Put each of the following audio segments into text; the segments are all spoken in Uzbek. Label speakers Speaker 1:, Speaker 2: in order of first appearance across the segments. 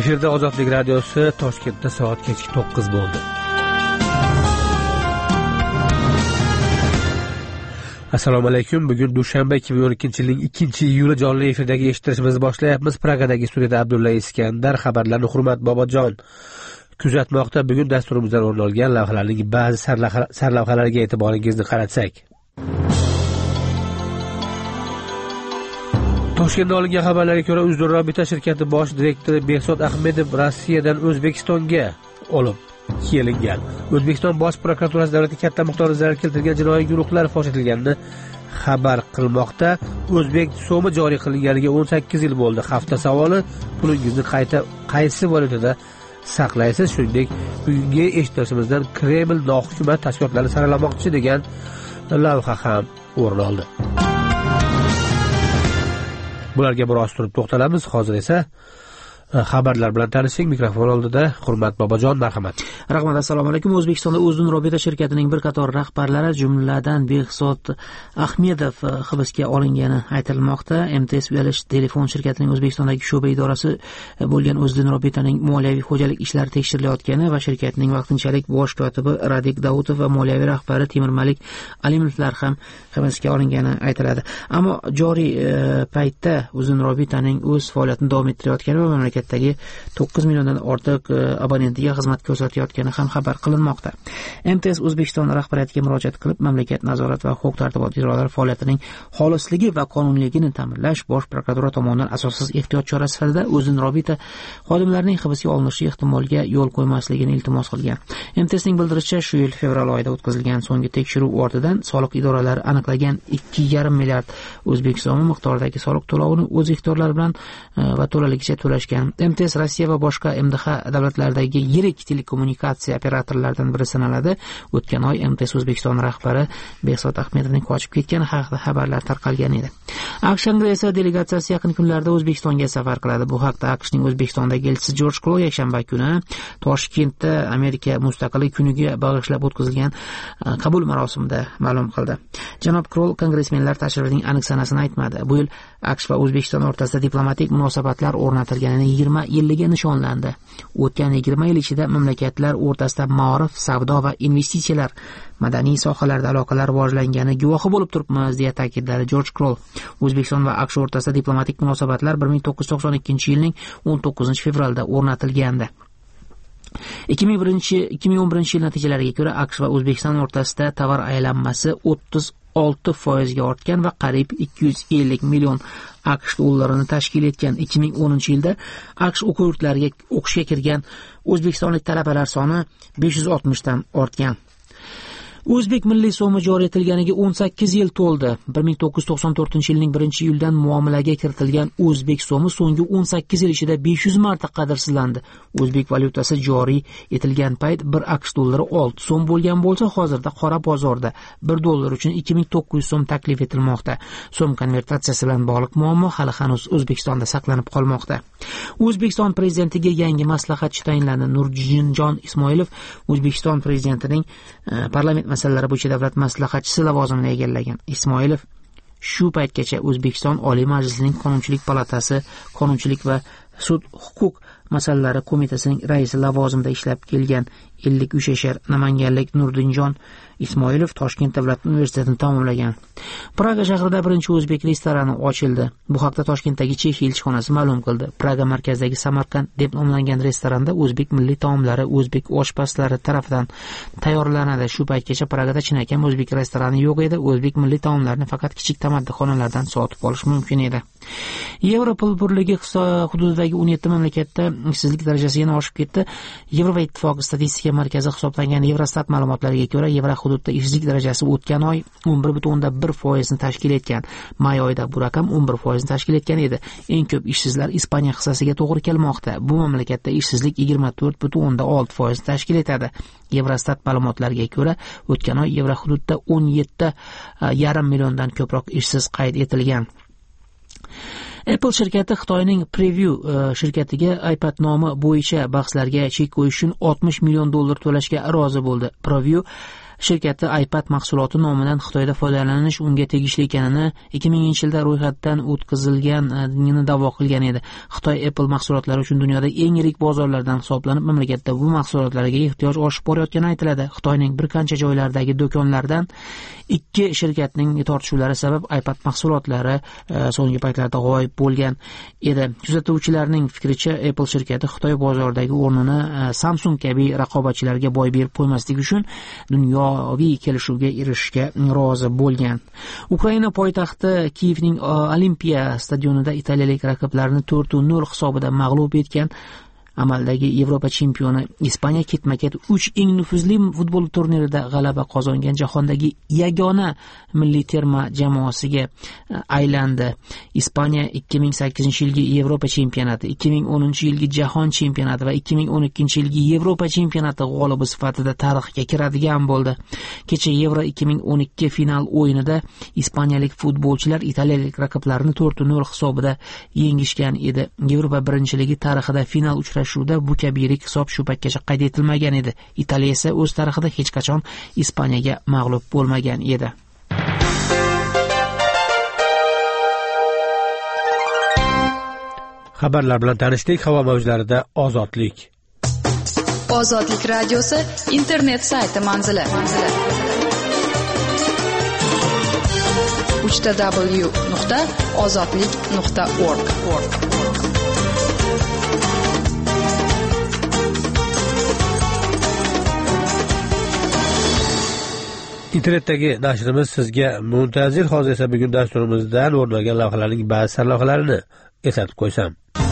Speaker 1: Efirda Ozodlik radiosi, Toshkentda soat kechki 9 bo'ldi. Assalomu alaykum. Bugun dushanba 2012-yilning 2-iyuli jonli efirdagi eshittirishimizni boshlayapmiz. Pragadagi studiyada Abdulla Iskandar, xabarlarni Hurmat Bobojon kuzatmoqda. Bugun dasturimizdan o'rin olgan lavhalarning ba'zi sarlavhalariga e'tiboringizni qaratsak. Toshkentda olingan xabarlarga ko'ra, Uzdurrobita shirkati bosh direktori Behzod Ahmedov Rossiyadan O'zbekistonga olib kelingan. O'zbekiston bosh prokuraturasi davlatga katta miqdorda zarar keltirgan jinoiy guruhlar fosh etilganini xabar qilmoqda. O'zbek so'mi joriy qilinganiga 18 yil bo'ldi. Hafta savoli: pulingizni qaysi valyutada saqlaysiz? Shuningdek, bugungi eshittirishimizdan Kreml nohukumat tashkilotlarini saralamoqchi degan lavha ham o'rin oldi. Bularga biroz turib to'xtalamiz. Hozir esa xabarlar bilan tanishing. Mikrofon oldida Hurmat Bobojon, marhamat.
Speaker 2: Rahmat. Assalomu alaykum. O'zbekistonda Uzdurrobita shirkatining bir qator rahbarlari, jumladan Behzod Ahmedov hibsga olingani aytilmoqda. MTS uyalish telefon shirkatining O'zbekistondagi sho'ba idorasi bo'lgan Uzdurrobitaning moliyaviy xo'jalik ishlari tekshirilayotgani va shirkatning vaqtinchalik bosh kotibi Radik Davudov va moliyaviy rahbari Temurmalik Alimovlar ham hibsga olingani aytiladi. Ammo joriy paytda Uzdurrobitaning o'z faoliyatini davom ettirayotgani va mamlakatdagi 9 milliondan ortiq abonentiga xizmat ko'rsatayotgani ham xabar qilinmoqda. MTS O'zbekiston rahbariyatiga murojaat qilib, mamlakat nazorat va huquq-tartibot idoralari faoliyatining xolisligi va qonuniyligini ta'minlash bosh prokuratura tomonidan asossiz ehtiyot chorasi sifatida Uzdurrobita xodimlarining hibsga olinishi ehtimoliga yo'l qo'ymasligini iltimos qilgan. MTSning bildirishicha, shu yil fevral oyida o'tkazilgan so'nggi tekshiruv ortidan soliq idoralari aniqlagan 2,5 milliard o'zbek so'mi miqdoridagi soliq to'lovini o'z ixtiyorlari bilan va to'laligicha to'lashgan. MTS Rossiya va boshqa MDH davlatlaridagi yirik telekommunikatsiya operatorlaridan biri sanaladi. O'tgan oy MTS O'zbekiston rahbari Behzod Ahmedovning qochib ketgani haqida xabarlar tarqalgan edi. AQSh Kongresi delegatsiyasi yaqin kunlarda O'zbekistonga safar qiladi. Bu haqda AQShning O'zbekistondagi elchisi Jorj Kroll yakshanba kuni Toshkentda Amerika mustaqillik kuniga bag'ishlab o'tkazilgan qabul marosimida ma'lum qildi. Janob Kroll kongressmenlar tashrifining aniq sanasini aytmadi. Bu yil AQSh va O'zbekiston o'rtasida diplomatik munosabatlar o'rnatilganining 20 yilligi nishonlandi. O'tgan 20 yil ichida mamlakatlar o'rtasida ma'rif, savdo va investitsiyalar, madaniy sohalarda aloqalar rivojlangani guvohi bo'lib turibmiz, deya ta'kidladi Jorj Kroll. O'zbekiston va AQSh o'rtasida diplomatik munosabatlar 1992-yilning 19-fevralda o'rnatilgandi. 2011 yil natijalariga ko'ra AQSh va O'zbekiston o'rtasida tovar aylanmasi 36% ga ortgan va qariyb 250 million AQSh dollarini tashkil etgan. 2010-yilda AQSh o'quv yurtlariga o'qishga kirgan o'zbekistonlik talabalar soni 560 dan ortgan. O'zbek milliy so'mi joriy etilganiga 18 yil to'ldi. 1994-yilning 1-iyuldan muomalaga kiritilgan o'zbek so'mi so'nggi 18 yil ichida 500 marta qadrsizlandi. O'zbek valyutasi joriy etilgan payt 1 AQSh dollari 6 so'm bo'lgan bo'lsa, hozirda qora bozorda 1 dollar uchun 2900 so'm taklif etilmoqda. So'm konvertatsiyasi bilan bog'liq muammo hali hanuz O'zbekistonda saqlanib qolmoqda. O'zbekiston prezidentiga yangi maslahatchi tayinlandi. Nurdinjon Ismoilov O'zbekiston prezidentining parlament masalalari bo'yicha davlat maslahatchisi lavozimini egallagan. Ismoilov shu paytgacha O'zbekiston Oliy Majlisining Qonunchilik palatasi, Qonunchilik va sud huquq masalalari qo'mitasining raisi lavozimida ishlab kelgan. 53 yashar namanganlik Nurdinjon Ismoilov Toshkent davlat universitetini tamomlagan. Praga shahrida birinchi o'zbek restorani ochildi. Bu haqda Toshkentdagi Chexiya elchixonasi ma'lum qildi. Praga markazidagi Samarqand deb nomlangan restoranda o'zbek milliy taomlari o'zbek oshpazlari tomonidan tayyorlanadi. Shu paytgacha Pragada chinakam o'zbek restorani yo'q edi. O'zbek milliy taomlarini faqat kichik tamaddixonalardan sotib olish mumkin edi. Yevropol birligi hududidagi 17 mamlakatda ishsizlik darajasi yana oshib ketdi. Yevropa ittifoqi statistika markazi hisoblangan Eurostat ma'lumotlariga ko'ra, Yevropa hududida ishsizlik darajasi o'tgan oy 11,1% ni tashkil etgan. May oyida bu raqam 11% ni tashkil etgan edi. Eng ko'p ishsizlar Ispaniya hissasiga to'g'ri kelmoqda. Bu mamlakatda ishsizlik 24,6% ni tashkil etadi. Eurostat ma'lumotlariga ko'ra, o'tgan oy Yevropa hududida 17,5 milliondan ko'proq ishsiz qayd etilgan. Apple shirkati Xitoyning Preview shirkatiga iPad nomi bo'yicha bahslarga chek qo'yish uchun $60 million to'lashga rozi bo'ldi. Preview shirkati iPad mahsuloti nomidan Xitoyda foydalanish unga tegishli ekanini 2000-yilda ro'yxatdan o'tkazilganini da'vo qilgan edi. Xitoy Apple mahsulotlari uchun dunyoda eng yirik bozorlardan hisoblanib, mamlakatda bu mahsulotlarga ehtiyoj oshib borayotgani aytiladi. Xitoyning bir qancha joylaridagi do'konlardan ikki shirkatning tortishuvlari sabab iPad mahsulotlari so'nggi paytlarda g'oyib bo'lgan edi. Kuzatuvchilarning fikricha, Apple shirkati Xitoy bozoridagi o'rnini Samsung kabi raqobatchilarga boy berib qo'ymaslik uchun dunyoviy kelishuvga erishishga rozi bo'lgan. Ukraina poytaxti Kiyevning Olimpiya stadionida italiyalik raqiblarini 4-0 hisobida mag'lub etgan amaldagi Yevropa chempioni Ispaniya ketma-ket 3 eng nufuzli futbol turnirida g'alaba qozongan jahondagi yagona milliy terma jamoasiga aylandi. Ispaniya 2008-yilgi Yevropa chempionati, 2010-yilgi Jahon chempionati va 2012-yilgi Yevropa chempionati g'olibi sifatida tarixga kiradigan bo'ldi. Kecha Yevro 2012 final o'yinida ispaniyalik futbolchilar italiyalik raqiblarini 4-0 hisobida yengishgan edi. Yevropa birinchiligi tarixida final uchrashuvida bu kabi yirik hisob shu paytgacha qayd etilmagan edi. Italiya esa o'z tarixida hech qachon Ispaniyaga mag'lub bo'lmagan edi.
Speaker 1: Xabarlar bilan tanishdik. Havo mavjlarida ozodlik.
Speaker 3: Ozodlik radiosi internet sayti manzili. www.ozodlik.org.
Speaker 1: Internetdagi nashrimiz sizga muntazir. Hozir esa bugun dasturimizdan o'rin olgan lavhalarning ba'zi sarlavhalarini eslatib qo'ysam.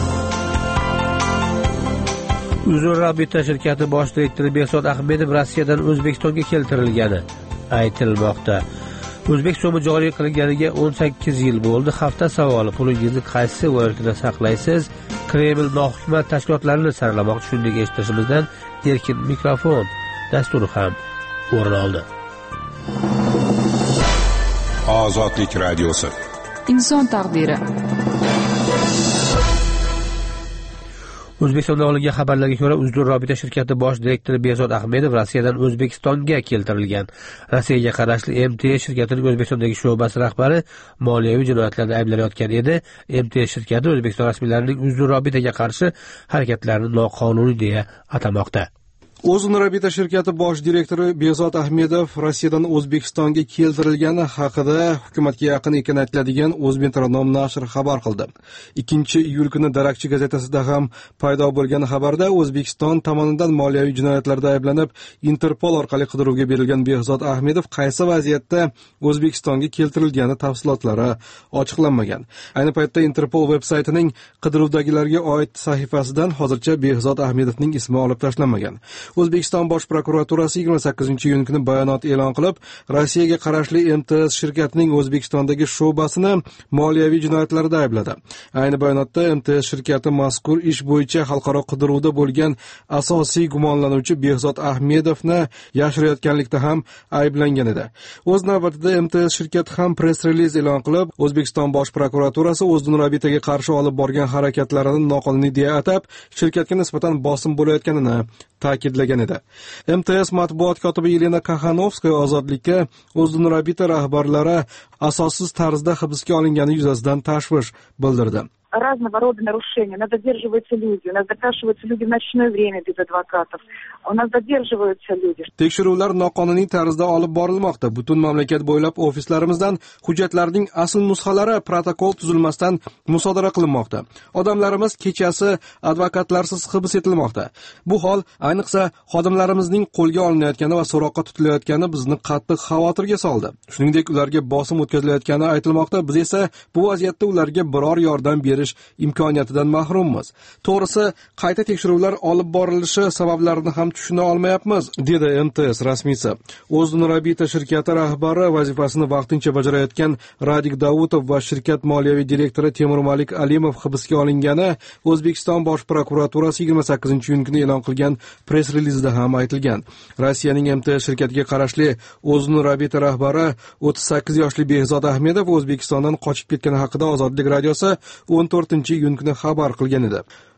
Speaker 1: Uzrabita shirkati bosh direktori Behzod Ahmedov Rossiyadan O'zbekistonga keltirilgani aytilmoqda. O'zbek so'mi joriy qilinganiga 18 yil bo'ldi. Hafta savoli: pulingizni qaysi valyutada saqlaysiz? Kreml nohukumat tashkilotlarini saralamoqda. Shunday eshitishimizdan erkin mikrofon dasturi ham o'rin oldi.
Speaker 4: Ozodlik radiosi.
Speaker 3: Inson taqdiri.
Speaker 1: O'zbekistonda olingan xabarlarga ko'ra, Uzrabita shirkati bosh direktori Behzod Ahmedov Rossiyadan O'zbekistonga keltirilgan. Rossiyaga qarashli MTS shirkatining O'zbekistondagi sho'basi rahbari moliyaviy jinoyatlarda ayblanayotgan edi. MTS shirkati O'zbekiston rasmiylarining Uzrabitaga qarshi harakatlarini noqonuniy deya atamoqda.
Speaker 5: Uzrabita shirkati bosh direktori Behzod Ahmedov Rossiyadan O'zbekistonga keltirilgani haqida hukumatga yaqin ekani aytiladigan O'zbekiston nashri xabar qildi. 2-iyul kuni Darakchi gazetasida ham paydo bo'lgan xabarda O'zbekiston tomonidan moliyaviy jinoyatlarda ayblanib, Interpol orqali qidiruvga berilgan Behzod Ahmedov qaysi vaziyatda O'zbekistonga keltirilgani tafsilotlari ochiqlanmagan. Ayni paytda Interpol veb-saytining qidiruvdagilarga oid sahifasidan hozircha Behzod Ahmedovning ismi olib tashlanmagan. O'zbekiston bosh prokuraturasi 28-iyun kuni bayonot e'lon qilib, Rossiyaga qarashli MTS shirkatining O'zbekistondagi sho'basini moliyaviy jinoyatlarda aybladi. Ayni bayonotda MTS shirkati mazkur ish bo'yicha xalqaro qidiruvda bo'lgan asosiy gumonlanuvchi Behzod Ahmedovni yashirayotganlikda ham ayblangan edi. O'z navbatida MTS shirkati ham press-reliz e'lon qilib, O'zbekiston bosh prokuraturasi Uzrabitaga qarshi olib borgan harakatlarini noqonuniy deya atab, shirkatga nisbatan bosim bo'layotganini ta'kidlagan edi. MTS matbuot kotibi Yelena Kaxanovskaya ozodlikka Uzrabita rahbarlari asossiz tarzda hibsga olingani yuzasidan tashvish bildirdi.
Speaker 6: Разного рода нарушения. У нас задерживаются люди, у нас запрашиваются люди в ночное время без адвокатов, у нас задерживаются люди.
Speaker 5: Tekshiruvlar noqonuniy tarzda olib borilmoqda. Butun mamlakat bo'ylab ofislarimizdan hujjatlarning asl nusxalari protokol tuzilmasdan musodara qilinmoqda. Odamlarimiz kechasi advokatlarsiz hibs etilmoqda. Bu hol ayniqsa xodimlarimizning qo'lga olinayotgani va so'roqqa tutilayotgani bizni qattiq xavotirga soldi. Shuningdek, ularga bosim o'tkazilayotgani aytilmoqda. Biz esa bu vaziyatda ularga biror yordam berish imkoniyatidan mahrummiz. To'g'risi, qayta tekshiruvlar olib borilishi sabablarini ham tushuna olmayapmiz, dedi MTS rasmiysi. Uzrabita shirkati rahbari vazifasini vaqtincha bajarayotgan Radik Davutov va shirkat moliyaviy direktori Temurmalik Alimov hibsga olingani O'zbekiston bosh prokuraturasi 28-iyun kuni e'lon qilgan press-relizda ham aytilgan. Rossiyaning MTS shirkatiga qarashli Uzrabita rahbari 38 yoshli Behzod Ahmedov O'zbekistondan qochib ketgani haqida Ozodlik radiosi 14-iyun kuni xabar qilgan edi.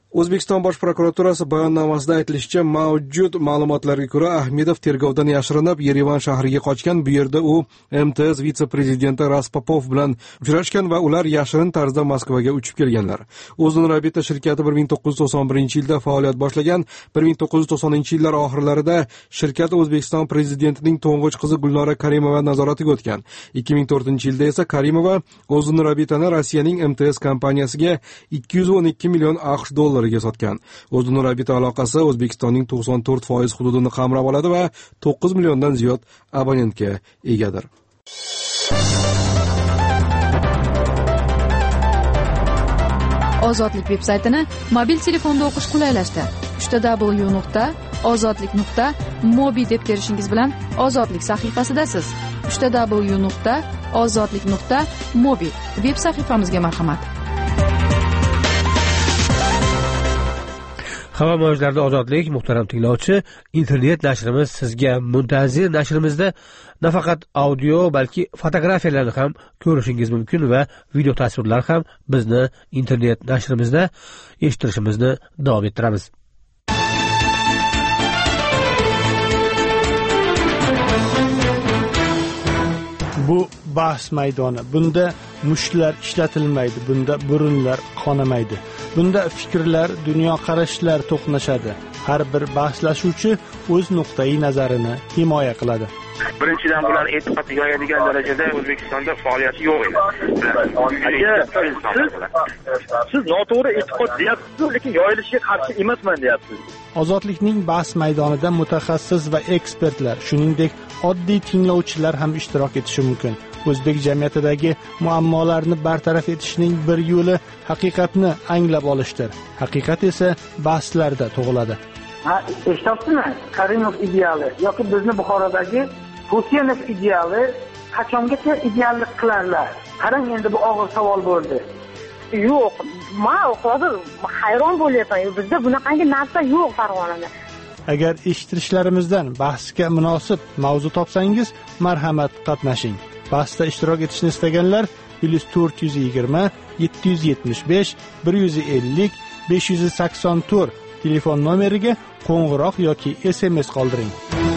Speaker 5: O'zbekiston Bosh prokuraturasi bayonnomasida aytilishicha, mavjud ma'lumotlarga ko'ra Ahmedov tergovdan yashirinib Yerevan shahriga qochgan. Bu yerda u MTS vitse-prezidenti Raspopov bilan uchrashgan va ular yashirin tarzda Moskvaga uchib kelganlar. O'zini Rabita shirkati 1991-yilda faoliyat boshlagan. 1990-yillar oxirlarida shirkat O'zbekiston prezidentining to'ng'ich qizi Gulnora Karimova nazoratiga o'tgan. 2004-yilda esa Karimova O'zini Rabitani Rossiyaning MTS kompaniyasiga 212 million AQSh dollariga sotgan. O'zini Rabita aloqasi O'zbekistonning 94% hududini qamrab oladi va 9 milliondan ziyod abonentga egadir.
Speaker 3: Ozodlik veb-saytini mobil telefonda o'qish qulaylashdi. www.ozodlik.mobi deb terishingiz bilan Ozodlik sahifasidasiz. www.ozodlik.mobi veb sahifamizga marhamat.
Speaker 1: Havo mavjlarida ozodlik, muhtaram tinglovchi, internet nashrimiz sizga muntazir nashrimizda nafaqat audio, balki fotografiyalarni ham ko'rishingiz mumkin va video tasvirlar ham bizni internet nashrimizda eshittirishimizni davom ettiramiz.
Speaker 7: Bu bahs maydoni. Bunda mushlar ishlatilmaydi, bunda burunlar qonamaydi. Bunda fikrlar, dunyoqarashlar to'qnashadi. Har bir bahslashuvchi o'z nuqtai nazarini himoya qiladi.
Speaker 8: Birinchidan bular e'tiqod yoyadigan darajada O'zbekistonda faoliyati yo'q edi. Siz noto'g'ri e'tiqod deyapsiz, lekin yoyilishiga qarshi emasman deyapsiz.
Speaker 7: Ozodlikning bahs maydonida mutaxassis va ekspertlar, shuningdek oddiy tinglovchilar ham ishtirok etishi mumkin. O'zbek jamiyatidagi muammolarni bartaraf etishning bir yo'li haqiqatni anglab olishdir. Haqiqat esa bahslarda tug'iladi.
Speaker 9: Eshityapsizmi? Karimov ideali yoki bizni Buxorodagi Husenov ideali qachongacha ideallik qilarlar? Qarang, endi bu og'ir savol bo'ldi.
Speaker 10: Yo'q, men hozir hayron bo'lyapman. Bizda bunaqangi narsa yo'q Farg'onada.
Speaker 7: Agar eshittirishlarimizdan bahsga munosib mavzu topsangiz, marhamat qatnashing. Bahsda ishtirok etishni istaganlar +420 775 150 584 telefon nomeriga qo'ng'iroq yoki SMS qoldiring.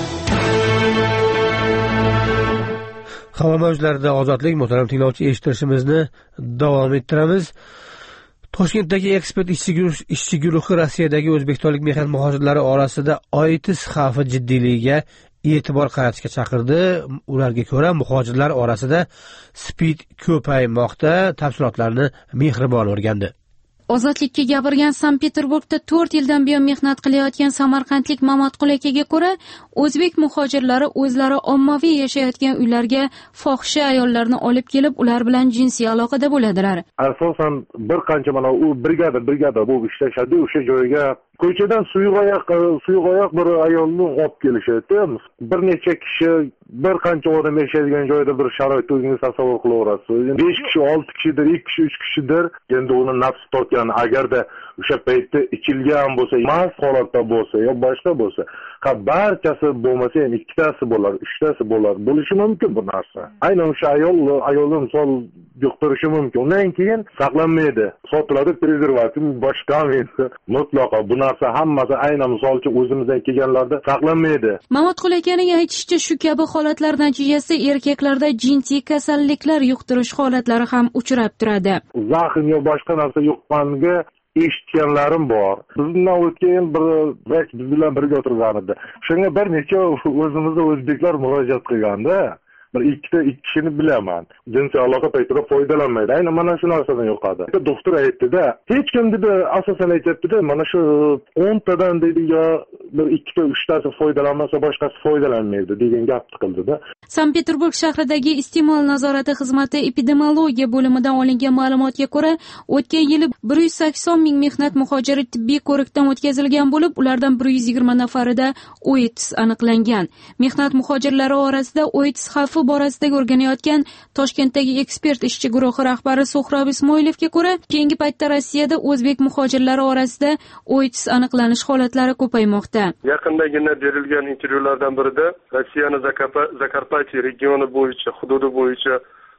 Speaker 1: Havo mavjlarida ozodlik, muhtaram tinglovchi, eshittirishimizni davom ettiramiz. Toshkentdagi ekspert ishchi guruhi Rossiyadagi o'zbekistonlik mehnat muhojirlari orasida AIDS xavfi jiddiyligiga e'tibor qaratishga chaqirdi. Ularga ko'ra, muhojirlar orasida SPID ko'paymoqda. Tafsilotlarni Mehribon o'rgandi.
Speaker 11: Ozodlikka gapirgan Sankt-Peterburgda 4 yildan buyon mehnat qilayotgan samarqandlik Mamatqul akaga ko'ra, o'zbek muhojirlari o'zlari ommaviy yashayotgan uylarga fohisha ayollarni olib kelib, ular bilan jinsiy aloqada bo'ladilar.
Speaker 12: Asosan bir qancha mana u brigada bo'lib ishlashadi, o'sha joyga ko'chadan suyuqoyoq bir ayolni olib kelishadi. Bir necha kishi, bir qancha odam yashaydigan joyda bir sharoit o'zingiz tasavvur qilaverasiz. 5 kishi, 6 kishidir, 2 kishi, 3 kishidir. Endi uni nafs tortgan, agarda o'sha paytda ichilgan bo'lsa, mast holatda bo'lsa, yo boshqa bo'lsa, barchasi bo'lmasa ham ikkitasi bo'lar, uchtasi bo'lar. Bo'lishi mumkin bu narsa. Aynan o'sha ayolni misol yuqtirishi mumkin. Undan keyin saqlanmaydi. Sotiladi prezervativ, boshqa mutlaqo bu narsa hammasi aynan misolchi o'zimizdan kelganlarda saqlanmaydi.
Speaker 11: Mamatqul akaning aytishicha, shu kabi holatlar natijasida erkaklarda jinsiy kasalliklar yuqtirish holatlari ham uchrab turadi.
Speaker 12: Zaxm yo boshqa narsa yuqqaniga eshitganlarim bor. Bizdan o'tgan bir vrach biz bilan birga o'tirgan edi. Shunga bir necha o'zimizda o'zbeklar murojaat qilganda, bir ikkita kishini bilaman. Jinsiy aloqa paytida foydalanmaydi. Aynan mana shu narsadan yo'qadi. Doktor aytdi-da, hech kim dedi, asosan aytibdi-da, mana shu 10 tadan dedi yo bir ikkita, uchtasi foydalanmasa boshqasi foydalanmaydi degan gapni qildi-da.
Speaker 11: Sankt-Peterburg shahridagi iste'mol nazorati xizmati epidemiologiya bo'limidan olingan ma'lumotga ko'ra, o'tgan yili 180 ming mehnat muhojiri tibbiy ko'rikdan o'tkazilgan bo'lib, ulardan 120 nafarida AIDS aniqlangan. Mehnat muhojirlari orasida AIDS xavfi borasidagi o'rganayotgan Toshkentdagi ekspert ishchi guruhi rahbari So'hrob Ismoilovga ko'ra, keyingi paytda Rossiyada o'zbek muhojirlari orasida AIDS aniqlanish holatlari ko'paymoqda.
Speaker 13: Yaqindagina berilgan intervyulardan birida Rossiyaning Zakarpatiya regioni bo'yicha, hududi bo'yicha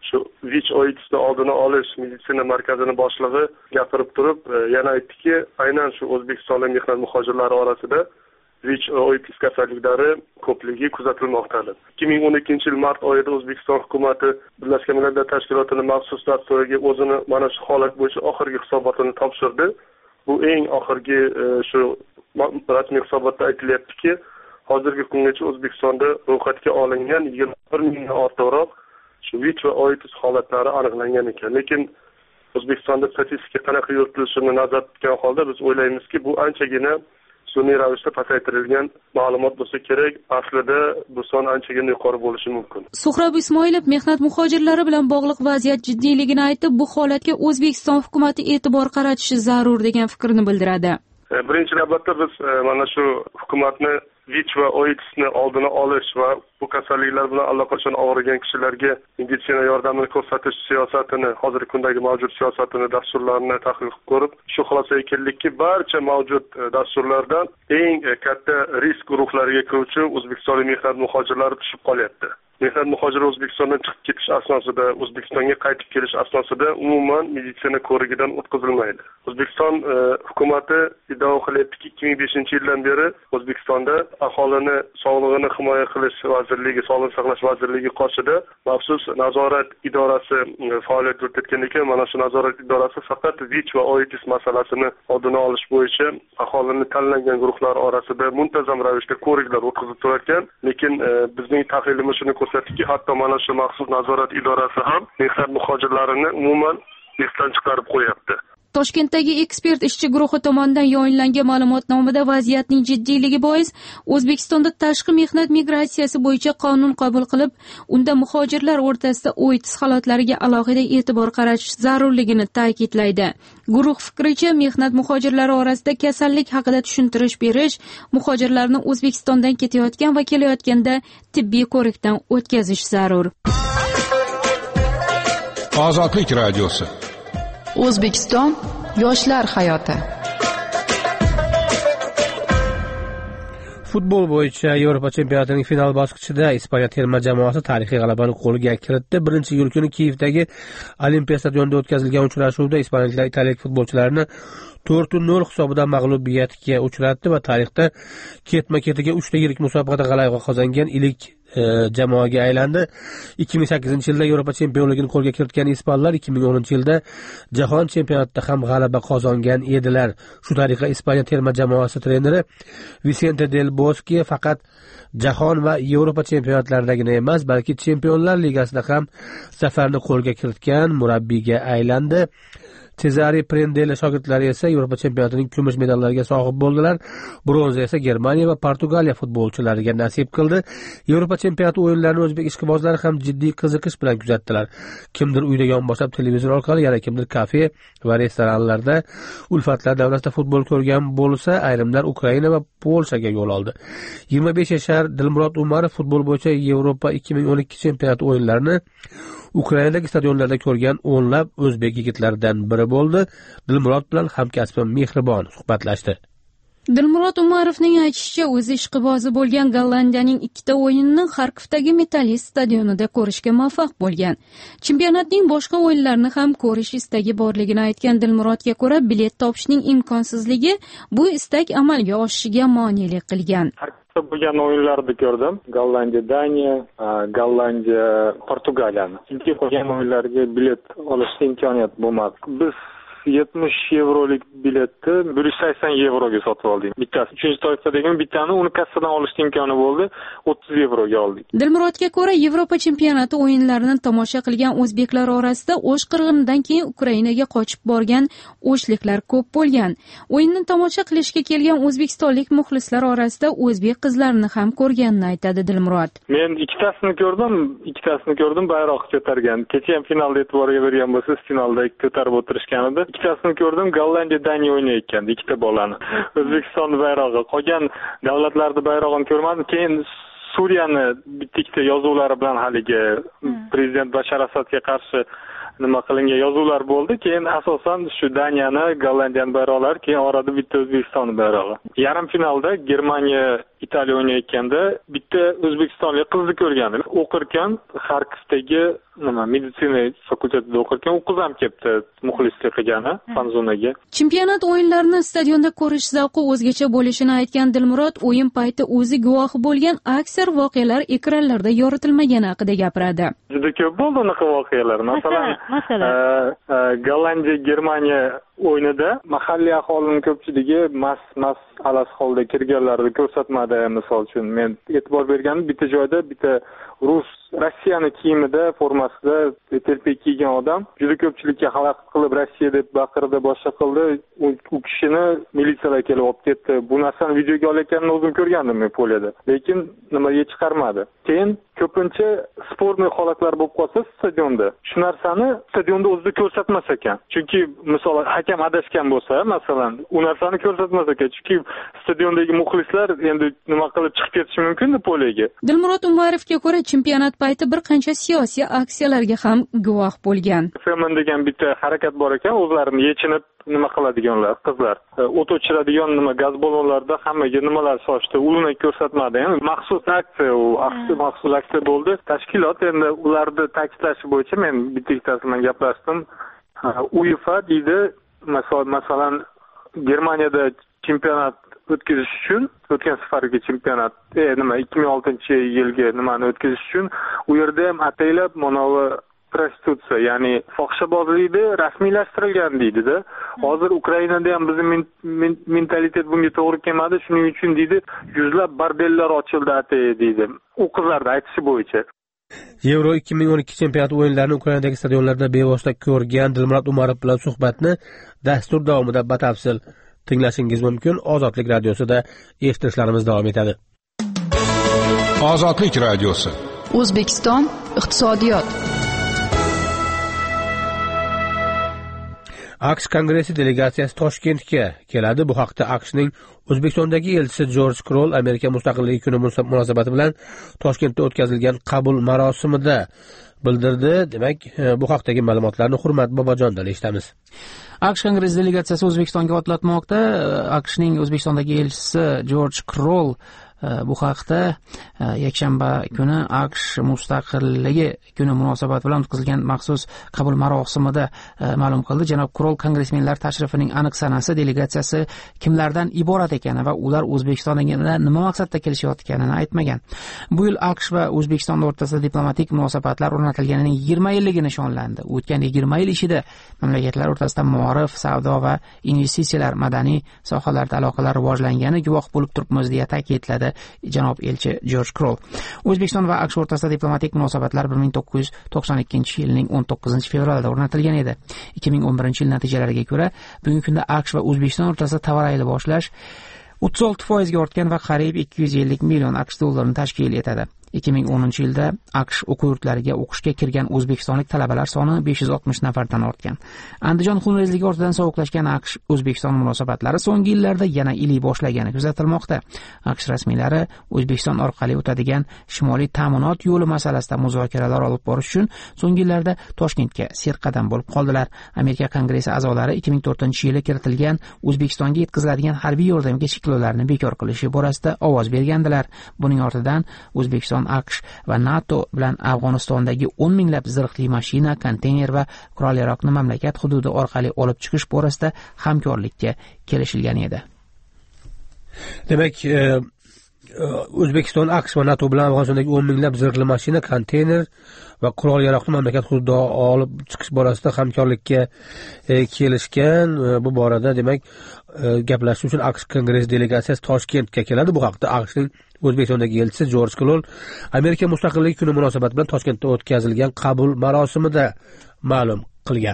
Speaker 13: shu VICH OITSni oldini olish meditsina markazini boshlig'i gapirib turib yana aytdiki, aynan shu O'zbekistonlik mehnat muhojirlari orasida VICH OITS kasalliklari ko'pligi kuzatilmoqda. 2012 yil mart oyida O'zbekiston hukumatı Birlashgan Millatlar Tashkilotining maxsus dasturiga o'zini mana shu holat bo'yicha oxirgi hisobotini topshirdi. Bu eng oxirgi shu rasmiy hisobotda aytilyaptiki, hozirgi kungacha O'zbekistonda ro'yxatga olingan 21 mingdan ortiqroq shu VICH va OITS holatlari aniqlangan ekan. Lekin O'zbekistonda statistika qanaqa yuritilishini nazarda tutgan holda biz o'ylaymizki, bu anchagina sun'iy ravishda pasaytirilgan ma'lumot bo'lsa kerak. Aslida bu son anchagina yuqori bo'lishi mumkin.
Speaker 11: Suhrob Ismoilov mehnat muhojirlari bilan bog'liq vaziyat jiddiyligini aytib, bu holatga O'zbekiston hukumatı e'tibor qaratishi zarur degan fikrni bildiradi.
Speaker 13: Birinchi navbatda biz mana shu hukumatni VICH va OITSni oldini olish va bu kasalliklar bilan allaqachon og'rigan kishilarga meditsina yordamini ko'rsatish siyosatini, hozirgi kundagi mavjud siyosatini, dasturlarini tahlil qilib ko'rib, shu xulosaga keldikki, barcha mavjud dasturlardan eng katta risk guruhlariga kiruvchi O'zbekistonlik mehnat muhojirlari tushib qolyapti. Mehnat muhojiri O'zbekistondan chiqib ketish asnosida, O'zbekistonga qaytib kelish asnosida umuman meditsina ko'rigidan o'tkazilmaydi. O'zbekiston hukumatı iddao qilyaptiki, 2005-yildan beri O'zbekistonda aholini sog'lig'ini himoya qilish vazirligi, Sog'liqni saqlash vazirligi qoshida maxsus nazorat idorasi faoliyat yuritayotgan ekan. Mana shu nazorat idorasi faqat VICH va OITS masalasini oldini olish bo'yicha aholini tanlangan guruhlar orasida muntazam ravishda ko'riklar o'tkazib turarkan. Lekin bizning tahlilimiz shuni ko'rsatdiki, hatto mana shu maxsus nazorat idorasi ham mehnat muhojirlarini umuman esdan chiqarib qo'yapti.
Speaker 11: Toshkentdagi ekspert ishchi guruhi tomonidan yo'llangan ma'lumotnomada vaziyatning jiddiyligi bois O'zbekistonda tashqi mehnat migratsiyasi bo'yicha qonun qabul qilib, unda muhojirlar o'rtasida OITS holatlariga alohida e'tibor qaratish zarurligini ta'kidlaydi. Guruh fikricha, mehnat muhojirlari orasida kasallik haqida tushuntirish berish, muhojirlarni O'zbekistondan ketayotgan va kelayotganda tibbiy ko'rikdan o'tkazish zarur.
Speaker 4: Ozodlik radiosi.
Speaker 3: O'zbekiston yoshlar hayoti.
Speaker 1: Futbol bo'yicha Yevropa chempionatining final bosqichida Ispaniya terma jamoasi tarixiy g'alabani qo'lga kiritdi. Birinchi yil kuni Kiyevdagi Olimpiya stadionida o'tkazilgan uchrashuvda ispaniyalik italiyalik futbolchilarni 4-0 hisobida mag'lubiyatga uchratdi va tarixda ketma-ketiga 3 ta yirik musobaqada g'alaba qozongan ilk jamoaga aylandi. 2008-yilda Yevropa chempionligini qo'lga kiritgan ispanlar 2010-yilda jahon chempionatida ham g'alaba qozongan edilar. Shu tariqa Ispaniya terma jamoasi treneri Vicente del Bosque faqat jahon va Yevropa chempionatlaridagina emas, balki Chempionlar Ligasida ham zafarni qo'lga kiritgan murabbiyga aylandi. Cesare Prendelli shogirdlari esa Yevropa chempionatining kumush medallariga sohib bo'ldilar. Bronza esa Germaniya va Portugaliya futbolchilariga nasib qildi. Yevropa chempionati o'yinlarini o'zbek ishqibozlari ham jiddiy qiziqish bilan kuzatdilar. Kimdir uyda yonboshlab televizor orqali, yana kimdir kafe va restoranlarda Ulfatlar davlatida futbol ko'rgan bo'lsa, ayrimlar Ukraina va Polshaga yo'l oldi. 25 yashar Dilmurod Umarov futbol bo'yicha Yevropa 2012 chempionati o'yinlarini Ukrainadagi stadionlarda ko'rgan o'nlab o'zbek yigitlaridan biri bo'ldi. Dilmurod bilan hamkasbim Mehribon suhbatlashdi.
Speaker 11: Dilmurod Umarovning aytishicha, o'zi ishqibozi bo'lgan Gollandiyaning ikkita o'yinini Xarkovdagi Metallist stadionida ko'rishga muvaffaq bo'lgan. Chempionatning boshqa o'yinlarini ham ko'rish istagi borligini aytgan Dilmurodga ko'ra, bilet topishning imkonsizligi bu istak amalga oshishiga monelik qilgan.
Speaker 14: Bo'lgan o'yinlarni ko'rdim. Gollandiya, Daniya, Gollandiya, Portugaliyani. Chunki qolgan o'yinlarga bilet olishga imkoniyat bo'lmadi. Biz 70 yevrolik biletni 180 yevroga sotib oldik. Bittasi 3-toifadagi bittani uni kassadan olishga imkoni bo'ldi, 30 yevroga oldik.
Speaker 11: Dilmurodga ko'ra, Yevropa chempionati o'yinlarini tomosha qilgan o'zbeklar orasida O'sh qirg'inidan keyin Ukrainaga qochib borgan o'shliklar ko'p bo'lgan. O'yinni tomosha qilishga kelgan o'zbekistonlik muxlislar orasida o'zbek qizlarini ham ko'rganini aytadi Dilmurod.
Speaker 14: Men ikkitasini ko'rdim, bayroq ko'targan. Kecha ham finalda e'tiborga bergan bo'lsa, finalda ko'tarib o'tirishgan edi. Ikkitasini ko'rdim, Gollandiya, Daniya o'ynayotgandi, ikkita bolani. O'zbekiston bayrog'i, qolgan davlatlarning bayrog'ini ko'rmadim. Keyin Suriyani bitta yozuvlari bilan haligi prezident Bashar Asadga qarshi nima qilingan yozuvlar bo'ldi. Keyin asosan shu Daniyani, Gollandiyani bayroqlari, keyin orada bitta O'zbekiston bayrog'i. Yarim finalda Germaniya Italiya o'ynayotganda bitta o'zbekistonlik qizni ko'rgandim. O'qirkan Xarkovdagi meditsina fakultetida o'qirkan, u qiz ham kelibdi muxlislik qilgani fanzonaga.
Speaker 11: Chempionat o'yinlarini stadionda ko'rish zavqi o'zgacha bo'lishini aytgan Dilmurod o'yin payti o'zi guvohi bo'lgan aksar voqealar ekranlarda yoritilmagani haqida gapiradi.
Speaker 14: Juda ko'p bo'ldi unaqa voqealar. Masalan, Gollandiya Germaniya o'yinida mahalliy aholining ko'pchiligi mast alas holda kirganlarni ko'rsatmadi. Misol uchun men e'tibor berganim bitta joyda bitta Rossiyani kiyimida, formasida telpak kiygan odam juda ko'pchilikka xalaqit qilib Rossiya deb baqirdi, boshqa qildi. U kishini militsiyalar kelib olib ketdi. Bu narsani videoga olayotganini o'zim ko'rgandim men poliyada. Lekin nimaga chiqarmadi. Keyin ko'pincha sportniy holatlar bo'lib qolsa stadionda, shu narsani stadionda o'zida ko'rsatmas ekan. Chunki misol hakam adashgan bo'lsa, masalan, u narsani ko'rsatmas ekan. Chunki stadiondagi muxlislar endi nima qilib chiqib ketishi mumkin-da poliyaga.
Speaker 11: Dilmurod Umarovga ko'ra, chempionat payti bir qancha siyosiy aksiyalarga ham guvoh bo'lgan.
Speaker 14: Femin degan bitta harakat bor ekan, o'zlarini yechinib nima qiladiganlar, qizlar. O't o'chiradigan nima gaz ballonlarda hammaga nimalar sochdi, uni ko'rsatmadi. Ya'ni maxsus aksiya, maxsus aksiya bo'ldi. Tashkilot endi ularni ta'kidlashi bo'yicha men bitta bilan gaplashdim. UEFA deydi, masalan, Germaniyada chempionat o'tkazish uchun, o'tgan safargi chempionat, 2006-yilgi nimani o'tkazish uchun u yerda ham ataylab manavi prostitutsiya, ya'ni fohishabozlikni rasmiylashtirilgan deydi-da. Hozir Ukrainada ham bizning mentalitet bunga to'g'ri kelmadi, shuning uchun deydi, yuzlab bordellar ochildi deydi. U qizlarning aytishi bo'yicha.
Speaker 1: Euro 2012 chempionat o'yinlarini Ukrainadagi stadionlarda bevosita ko'rgan Dilmurod Umarov bilan suhbatni dastur davomida batafsil tinglashingiz mumkin. Ozodlik radiosida eshitishlarimiz davom etadi.
Speaker 4: Ozodlik radiosi.
Speaker 3: O'zbekiston iqtisodiyot.
Speaker 1: AQSh Kongressi delegatsiyasi Toshkentga keladi. Bu haqda AQShning O'zbekistondagi elchisi Jorj Kroll Amerika Mustaqilligi kuni munosabati bilan Toshkentda o'tkazilgan qabul marosimida bildirdi. Demak, bu haqdagi ma'lumotlarni Hurmat Bobojondan eshitamiz.
Speaker 2: AQSh Kongress delegatsiyasi O'zbekistonga otlatmoqda. AQShning O'zbekistondagi elchisi Jorj Kroll bu haqda yakshanba kuni AQSh mustaqilligi kuni munosabati bilan o'tkazilgan maxsus qabul marosimida ma'lum qildi. Janob Kroll kongressmenlar tashrifining aniq sanasi, delegatsiyasi kimlardan iborat ekani va ular O'zbekistonga nima maqsadda kelishayotganini aytmagan. Bu yil AQSh va O'zbekiston o'rtasida diplomatik munosabatlar o'rnatilganining 20 yilligi nishonlandi. O'tgan 20 yil ichida mamlakatlar o'rtasida ma'rif, savdo va investitsiyalar, madaniy sohalarda aloqalar rivojlangani guvoh bo'lib turibmiz deya ta'kidladi janob elchi Jorj Kroll. O'zbekiston va AQSh o'rtasida diplomatik munosabatlar 1992-yilning 19-fevralida o'rnatilgan edi. 2011-yil natijalariga ko'ra, bugungi kunda AQSh va O'zbekiston o'rtasida tovar ayirboshlash 36% ga ortgan va qariyb 250 million AQSh dollarini tashkil etadi. 2010-yilda AQSh o'quv yurtlariga o'qishga kirgan o'zbekistonlik talabalar soni 560 nafardan ortgan. Andijon xunrezligi ortidan sovuqlashgan AQSh O'zbekiston munosabatlari so'nggi yillarda yana iliy boshlagani kuzatilmoqda. AQSh rasmiylari O'zbekiston orqali o'tadigan shimoliy ta'minot yo'li masalasida muzokaralar olib borish uchun so'nggi yillarda Toshkentga serqadam bo'lib qoldilar. Amerika Kongressi a'zolari 2004-yili kiritilgan O'zbekistonga yetkaziladigan harbiy yordamga cheklovlarni bekor qilishi borasida ovoz bergandilar. Buning ortidan O'zbekiston AQSh va NATO bilan Afg'onistondagi 10 minglab zirhli mashina, konteyner va qurol-yarog'ni mamlakat hududi orqali olib chiqish borasida hamkorlikka kelishilgan edi.
Speaker 1: Demak, O'zbekiston AQSh va NATO bilan Afg'onistondagi 10 minglab zirhli mashina, konteyner va qurol-yarog'ni mamlakat hududidan olib chiqish borasida hamkorlikka kelishgan. Bu borada demak gaplashish uchun AQSh Kongress delegatsiyasi Toshkentga keladi. Bu haqda AQShning O'zbekistondagi elchisi Jorj Kroll Amerika Mustaqilligi kuni munosabati bilan Toshkentda o'tkazilgan qabul marosimida ma'lum qilgan.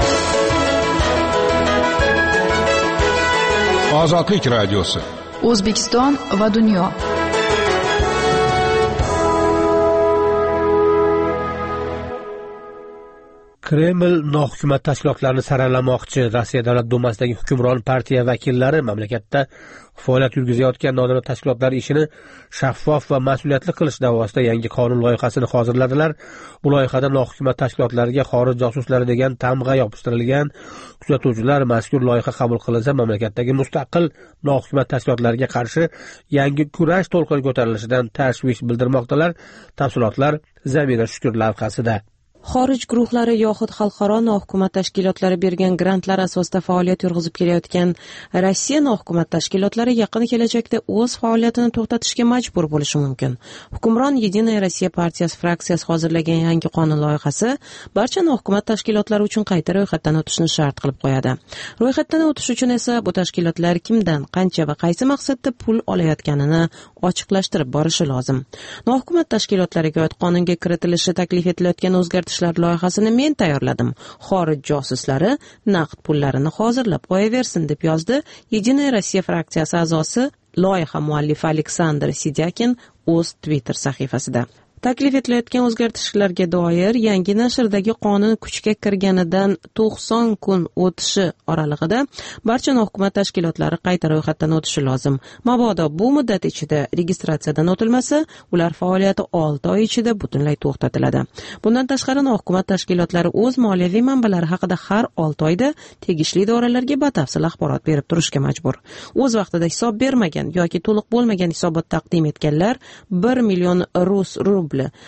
Speaker 4: Ozodlik radiosi.
Speaker 3: O'zbekiston va dunyo.
Speaker 1: Kreml nohukumat tashkilotlarini saralamoqchi. Rossiya Davlat dumasidagi hukmron partiya vakillari mamlakatda faoliyat yurgizayotgan nodavlat tashkilotlar ishini shaffof va mas'uliyatli qilish da'vosida yangi qonun loyihasini hozirladilar. Bu loyihada nohukumat tashkilotlariga xorij josuslari degan tamg'a yopishtirilgan. Kuzatuvchilar mazkur loyiha qabul qilinsa mamlakatdagi mustaqil nohukumat tashkilotlariga qarshi yangi kurash to'lqini ko'tarilishidan tashvish bildirmoqdalar. Tafsilotlar Zamira Shukur lavhasida.
Speaker 15: Xorij guruhlari yoxud xalqaro nohukumat tashkilotlari bergan grantlar asosida faoliyat yurg'izib kelayotgan Rossiya nohukumat tashkilotlari yaqin kelajakda o'z faoliyatini to'xtatishga majbur bo'lishi mumkin. Hukmron Единая Россия partiyasi fraksiyasi hozirlagan yangi qonun loyihasi barcha nohukumat tashkilotlari uchun qayta ro'yxatdan o'tishni shart qilib qo'yadi. Ro'yxatdan o'tish uchun esa bu tashkilotlar kimdan, qancha va qaysi maqsadda pul olayotganini ochiqlashtirib borishi lozim. Nohukumat tashkilotlariga oid qonunga kiritilishi taklif etilayotgan o'zgartishlar loyihasini men tayyorladim. Xorij josuslari naqd pullarini hozirlab qo'yaversin, deb yozdi Единая Россия fraksiyasi a'zosi, loyiha muallifi Aleksandr Sidyakin o'z Twitter sahifasida. Taklif etilayotgan o'zgartishlarga doir yangi nashrdagi qonun kuchga kirganidan 90 kun o'tishi oralig'ida barcha nohukumat tashkilotlari qayta ro'yxatdan o'tishi lozim. Mabodo bu muddat ichida registratsiyadan o'tilmasa, ular faoliyati 6 oy ichida butunlay to'xtatiladi. Bundan tashqari nohukumat tashkilotlari o'z moliyaviy manbalari haqida har 6 oyda tegishli idoralarga batafsil axborot berib turishga majbur. O'z vaqtida hisob bermagan yoki to'liq bo'lmagan hisobot taqdim etganlar 1 million rus rubli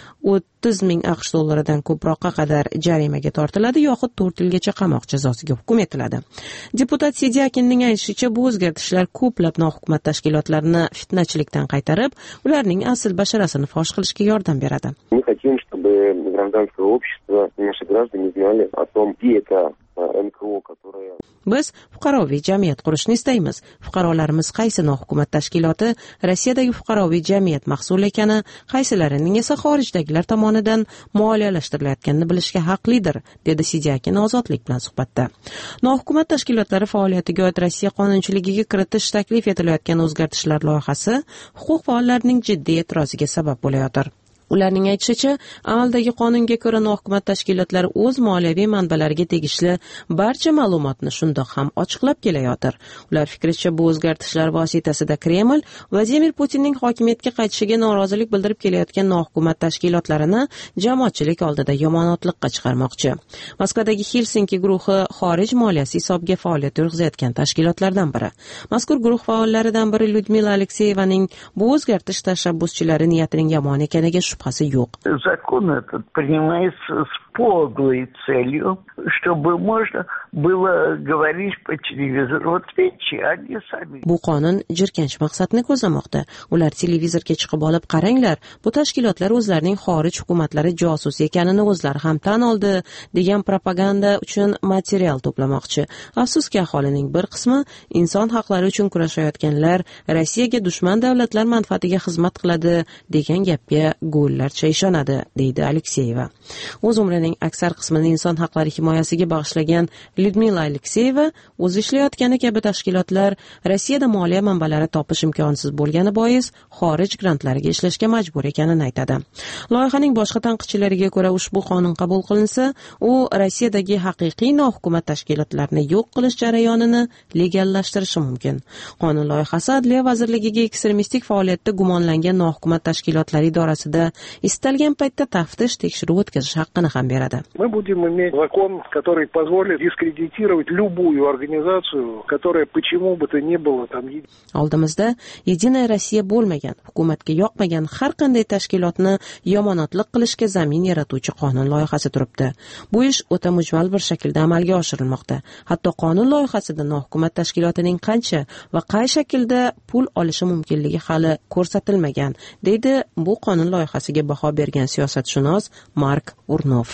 Speaker 15: 30 ming AQSh dollaridan ko'proqqa qadar jarimaga tortiladi yoxud 4 yilgacha qamoq jazosiga hukm etiladi. Deputat Sidyakinning aytishicha, bu o'zgartishlar ko'plab nohukumat tashkilotlarini fitnachilikdan qaytarib, ularning asl basharasini fosh qilishga yordam beradi.
Speaker 16: Мы хотим, чтобы гражданское общество, наши граждане знали о том, где это НКО, которое...
Speaker 15: Biz fuqaroviy jamiyat qurishni istaymiz. Fuqarolarimiz qaysi nohukumat tashkiloti Rossiyadagi fuqaroviy jamiyat mahsuli ekani, qaysilarining esa xorijdagilar tomonidan moliyalashtirayotganini bilishga haqlidir, dedi Sidyakin Ozodlik bilan suhbatda. Nohukumat tashkilotlari faoliyatiga oid Rossiya qonunchiligiga kiritish taklif etilayotgan o'zgartishlar loyihasi huquq faollarining jiddiy e'tiroziga sabab bo'layotir. Ularning aytishicha, amaldagi qonunga ko'ra nohukumat tashkilotlari o'z moliyaviy manbalariga tegishli barcha ma'lumotni shundoq ham ochiqlab kelayotir. Ular fikricha, bu o'zgartishlar vositasida Kreml Vladimir Putinning hokimiyatga qaytishiga norozilik bildirib kelayotgan nohukumat tashkilotlarini jamoatchilik oldida yomonotliqqa chiqarmoqchi. Moskvadagi Helsinki guruhi xorij moliyasi hisobiga faoliyat yurg'izayotgan tashkilotlardan biri. Mazkur guruh faollaridan biri Lyudmila Alekseyevaning bu o'zgartish tashabbuschilari niyatining yomon ekaniga shubhasi yo'q.
Speaker 17: Закон этот принимается с подлой целью, чтобы можно было говорить по телевизору. Вот видите, они сами.
Speaker 15: Bu qonun jirkanch maqsadni ko'zlamoqda. Ular televizorga chiqib olib, qaranglar, bu tashkilotlar o'zlarining xorij hukumatlari josus ekanini o'zlari ham tan oldi, degan propaganda uchun material to'plamoqchi. Afsuski, aholining bir qismi inson haqlari uchun kurashayotganlar Rossiyaga dushman davlatlar manfaatiga xizmat qiladi degan gapga go'llarcha ishonadi, deydi Alekseyeva. O'z umrining aksar qismini inson haqlari himoyasiga bag'ishlagan Lyudmila Alekseyeva o'zi ishlayotgani kabi tashkilotlar Rossiyada moliya manbalari topish imkonsiz bo'lgani bois xorij grantlariga ishlashga majbur ekanini aytadi. Loyihaning boshqa tanqidchilariga ko'ra, ushbu qonun qabul qilinsa, u Rossiyadagi haqiqiy nohukumat tashkilotlarini yo'q qilish jarayonini legallashtirishi mumkin. Qonun loyihasi Adliya vazirligiga ekstremistik faoliyatda gumonlangan nohukumat tashkilotlari idorasida istalgan paytda taftish tekshiruv o'tkazish haqqini ham beradi.
Speaker 8: Мы будем иметь закон, который позволит дискредитировать любую организацию, которая почему бы то ни было там.
Speaker 15: Oldimizda Единая Россия bo'lmagan, hukumatga yoqmagan har qanday tashkilotni yomonotlik qilishga zamin yaratuvchi qonun loyihasi turibdi. Bu ish o'ta mujmal bir shaklda amalga oshirilmoqda. Hatto qonun loyihasida nohukumat tashkilotining qancha va qay shaklda pul olishi mumkinligi hali ko'rsatilmagan, deydi bu qonun loyihasiga baho bergan siyosatshunos Mark Urnov.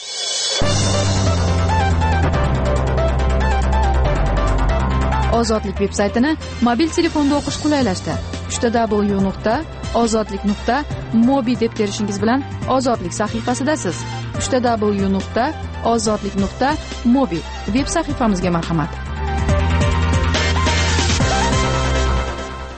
Speaker 3: Ozodlik veb-saytini mobil telefonda o'qish qulaylashdi. www.ozodlik.mobi deb terishingiz bilan Ozodlik sahifasidasiz. www.ozodlik.mobi veb sahifamizga marhamat.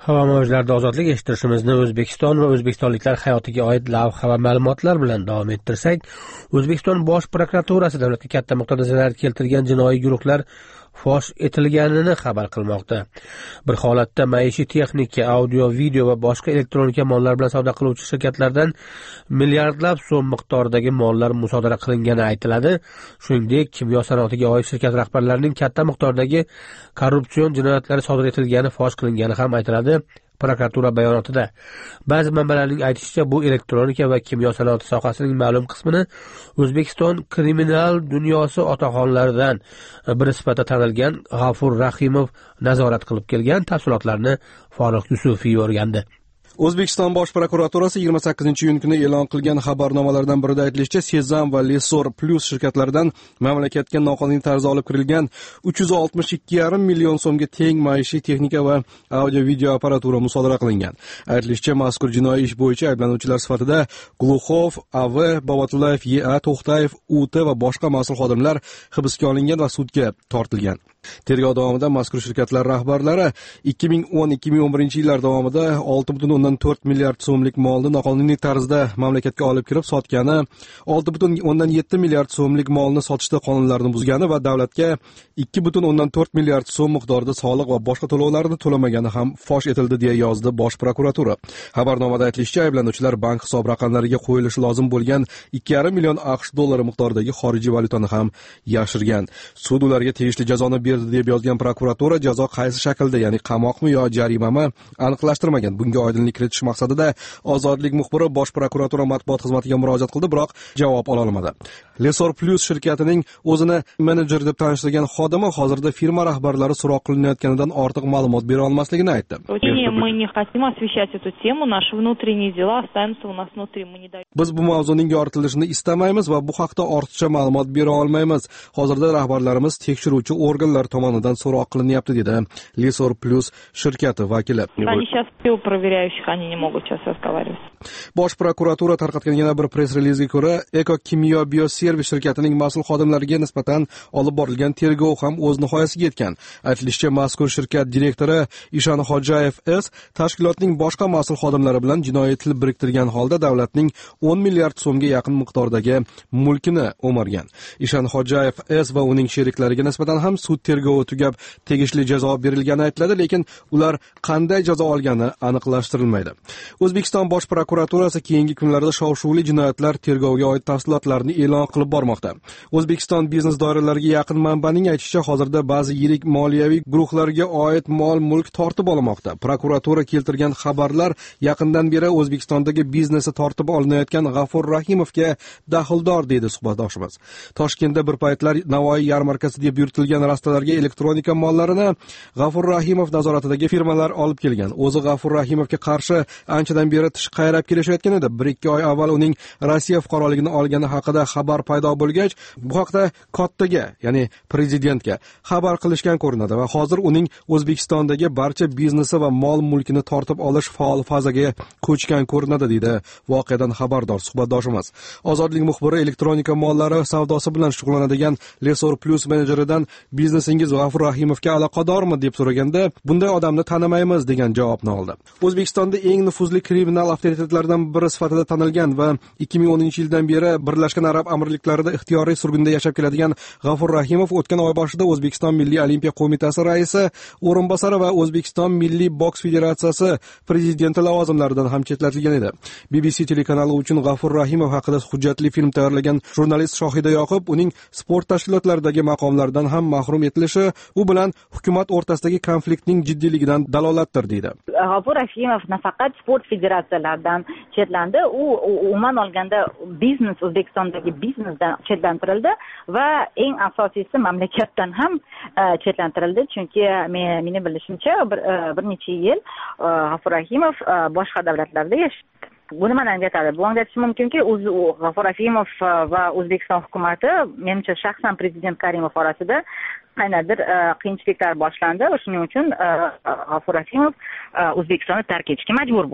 Speaker 1: Havo mavjlarida ozodlik eshittirishimizni O'zbekiston va o'zbekistonliklar hayotiga oid lavha va ma'lumotlar bilan davom ettirsak, O'zbekiston Bosh prokuraturasi davlatga katta miqdorda zarar keltirgan jinoiy guruhlar fosh etilganini xabar qilmoqda. Bir holatda maishiy texnika, audio, video va boshqa elektronika mollar bilan savdo qiluvchi shirkatlardan milliardlab so'm miqdoridagi mollar musodara qilingani aytiladi. Shuningdek, kimyo sanoatiga oid shirkat rahbarlarining katta miqdordagi korrupsion jinoyatlari sodir etilgani fosh qilingani ham aytiladi. Prokuratura bayonotida ba'zi manbalarning aytishicha, bu elektronika va kimyo sanoati sohasining ma'lum qismini O'zbekiston kriminal dunyosi otaxonlaridan biri sifatida tanilgan G'afur Rahimov nazorat qilib kelgan. Tafsilotlarni Farruh Yusufiy o'rgandi.
Speaker 5: O'zbekiston Bosh prokuraturasi 28-iyun kuni e'lon qilgan xabarnomalardan birida aytilishicha, Sezam va Lesor Plus shirkatlaridan mamlakatga noqonuniy tarzda olib kirilgan 362,5 million so'mga teng maishiy texnika va audio-video apparatura musodara qilingan. Aytilishicha, mazkur jinoiy ish bo'yicha ayblanuvchilar sifatida Gluxov, AV, Bobotillayev, YA, To'xtayev, UT va boshqa mas'ul xodimlar hibsga olingan va sudga tortilgan. Tergov davomida mazkur shirkatlar rahbarlari 2010-2011 yillar davomida 6,4 milliard so'mlik molni noqonuniy tarzda mamlakatga olib kirib sotgani, 6,7 milliard so'mlik molni sotishda qonunlarni buzgani va davlatga 2,4 milliard so'm miqdorida soliq va boshqa to'lovlarni to'lamagani ham fosh etildi, deya yozdi Bosh prokuratura. Xabarnomada aytilishicha, ayblanuvchilar bank hisob raqamlariga qo'yilishi lozim bo'lgan 2,5 million AQSh dollari miqdoridagi xorijiy valyutani ham yashirgan. Sud ularga tegishli jazoni berdi deb yozgan prokuratura, jazo qaysi shaklda, ya'ni qamoqmi yo jarimami, aniqlashtirmagan. Bunga oydinlik kiritish maqsadida Ozodlik muxbiri Bosh prokuratura matbuot xizmatiga murojaat qildi, biroq javob ola olmadi. Lesor Plus shirkatining o'zini menejer deb tanishtirgan xodimi hozirda firma rahbarlari so'roq qilinayotganidan ortiq ma'lumot bera olmasligini aytdi. Biz bu mavzuning yoritilishini istamaymiz va bu haqda ortiqcha ma'lumot bera olmaymiz. Hozirda rahbarlarimiz tekshiruvchi organlar tomonidan so'roq qilinyapti, dedi Lesor Plus shirkati vakili. Bosh prokuratura tarqatgan yana bir press-relizga ko'ra, Eko Kimyo Bioservis shirkatining mas'ul xodimlariga nisbatan olib borilgan tergov ham o'z nihoyasiga yetgan. Aytilishicha, mazkur shirkat direktori Ishonxo'jayev tashkilotning boshqa mas'ul xodimlari bilan jinoiy til biriktirgan holda davlatning 10 milliard so'mga yaqin miqdordagi mulkini o'margan. Ishonxo'jayev va uning sheriklariga nisbatan ham sud tergovi tugab tegishli jazo berilgani aytiladi, lekin ular qanday jazo olgani aniqlashtirilmaydi. O'zbekiston Bosh prokuraturasi keyingi kunlarda shov-shuvli jinoyatlar tergoviga oid tafsilotlarni e'lon qilib bormoqda. O'zbekiston biznes doiralariga yaqin manbaning aytishicha, hozirda ba'zi yirik moliyaviy guruhlarga oid mol-mulk tortib olinmoqda. Prokuratura keltirgan xabarlar yaqindan beri O'zbekistondagi biznesi tortib olinayotgan G'afur Rahimovga daxldor, deydi suhbatdoshimiz. Toshkentda bir paytlar Navoiy yarmarkasi deb yuritilgan rastalarga elektronika mollarini G'afur Rahimov nazoratidagi firmalar olib kelgan. O'zi G'afur Rahimovga qarshi anchadan beri tish qayrab kelishayotgan edi. 1-2 oy avval uning Rossiya fuqaroligini olgani haqida xabar paydo bo'lgach, bu haqda kottaga, ya'ni prezidentga xabar qilishgan ko'rinadi va hozir uning O'zbekistondagi barcha biznesi va mol-mulkini tortib olish faol fazaga ko'chgan ko'rinadi, deydi voqeadan xabardor suhbatdoshimiz. Ozodlik muxbiri elektronika mollari savdosi bilan shug'ullanadigan Lesor Plus menejeridan biznesingiz G'afur Rahimovga aloqadormi deb so'raganda, bunday odamni tanimaymiz degan javobni oldi. O'zbekistonda eng nufuzli kriminal avtoritetlardan biri sifatida tanilgan va 2010-yildan beri Birlashgan Arab Amirliklarida ixtiyoriy surgunda yashab keladigan G'afur Rahimov o'tgan oy boshida O'zbekiston Milliy olimpiya qo'mitasi raisi o'rinbosari va O'zbekiston Milliy boks federatsiyasi prezidenti lavozimlaridan ham chetlatilgan edi. BBC telekanali uchun G'afur Rahimov haqida hujjatli film tayyorlagan jurnalist Shohida Yoqub uning sport tashkilotlaridagi maqomlaridan ham mahrum etilishi u bilan hukumat o'rtasidagi konfliktning jiddiyligidan dalolatdir, deydi.
Speaker 10: G'afur Rahimov nafaqat sport federatsiyalaridan chetlandi, u umuman olganda biznes, O'zbekistondagi biznesdan chetlantirildi va eng asosiysi mamlakatdan ham chetlantirildi, chunki meni bilishimcha bir necha yil G'afur Rahimov boshqa davlatlarda yashadi. Bu nimani anglatadi? Bu anglatishi mumkinki, G'afur Rahimov va O'zbekiston hukumati, menimcha shaxsan prezident Karimov orasida qanaqadir qiyinchiliklar boshlandi. Shuning uchun G'afur Rahimov O'zbekistonni tark etishga majbur bo'ldi.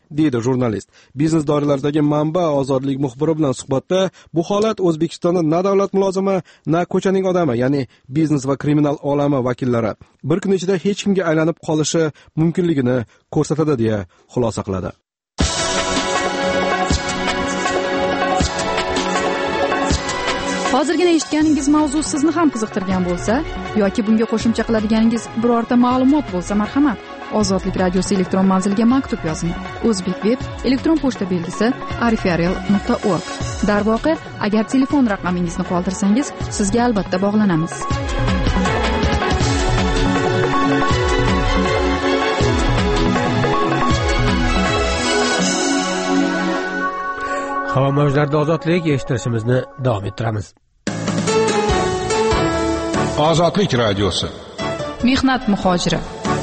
Speaker 5: deydi jurnalist. Biznes doiralaridagi manba ozodlik muxbiri bilan suhbatda bu holat O'zbekistonda na davlat mulozimi, na ko'chaning odami, ya'ni biznes va kriminal olami vakillari bir kun ichida hech kimga aylanib qolishi mumkinligini ko'rsatadi deya xulosa qiladi.
Speaker 3: Hozirgina eshitganingiz mavzu sizni ham qiziqtirgan bo'lsa yoki bunga qo'shimcha qiladiganingiz birorta ma'lumot bo'lsa, marhamat, Ozodlik radiosi elektron manziliga maktub yozing. O'zbekveb elektron pochta belgisi arifiarel.org. Darvoqe, agar telefon raqamingizni qoldirsangiz, sizga albatta bog'lanamiz.
Speaker 1: Havo mavjlarida ozodlik eshittirishimizni davom ettiramiz.
Speaker 4: Ozodlik radiosi.
Speaker 3: Mehnat muhojiri.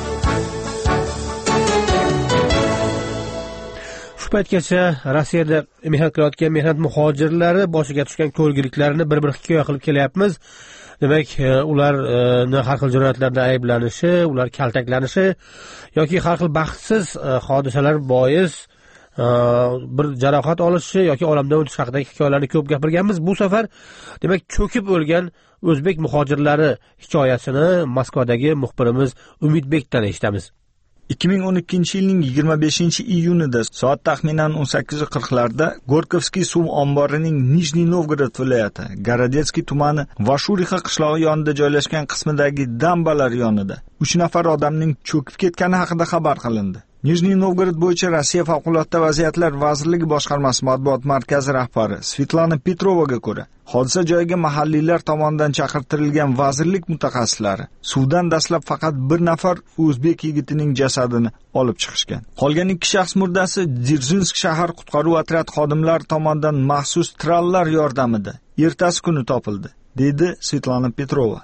Speaker 1: Shu paytgacha Rossiyada mehnat qilayotgan mehnat muhojirlari boshiga tushgan ko'rgiliklarni bir hikoya qilib kelyapmiz. Demak, ularni har xil jinoyatlarda ayblanishi, ular kaltaklanishi yoki har xil baxtsiz hodisalar bois bir jarohat olishi yoki olamdan o'tish haqidagi hikoyalarni ko'p gapirganmiz. Bu safar demak cho'kib o'lgan o'zbek muhojirlari hikoyasini Moskvadagi muxbirimiz Umidbekdan eshitamiz.
Speaker 18: 2012-yilning 25-iyunida soat taxminan 18:40larda Gorkovskiy suv omborining Nijniy Novgorod viloyati Gorodetskiy tumani Vashurixa qishlog'i yonida joylashgan qismidagi dambalar yonida 3 nafar odamning cho'kib ketgani haqida xabar qilindi. Nijniy Novgorod bo'yicha Rossiya favqulodda vaziyatlar vazirligi boshqarmasi matbuot markazi rahbari Svetlana Petrovaga ko'ra, hodisa joyiga mahalliylar tomonidan chaqirtirilgan vazirlik mutaxassislari suvdan dastlab faqat bir nafar o'zbek yigitining jasadini olib chiqishgan. Qolgan 2 shaxs murdasi Dzержинsk shahar qutqaruv otryad xodimlari tomonidan maxsus trallar yordamida ertasi kuni topildi, dedi Svetlana Petrova.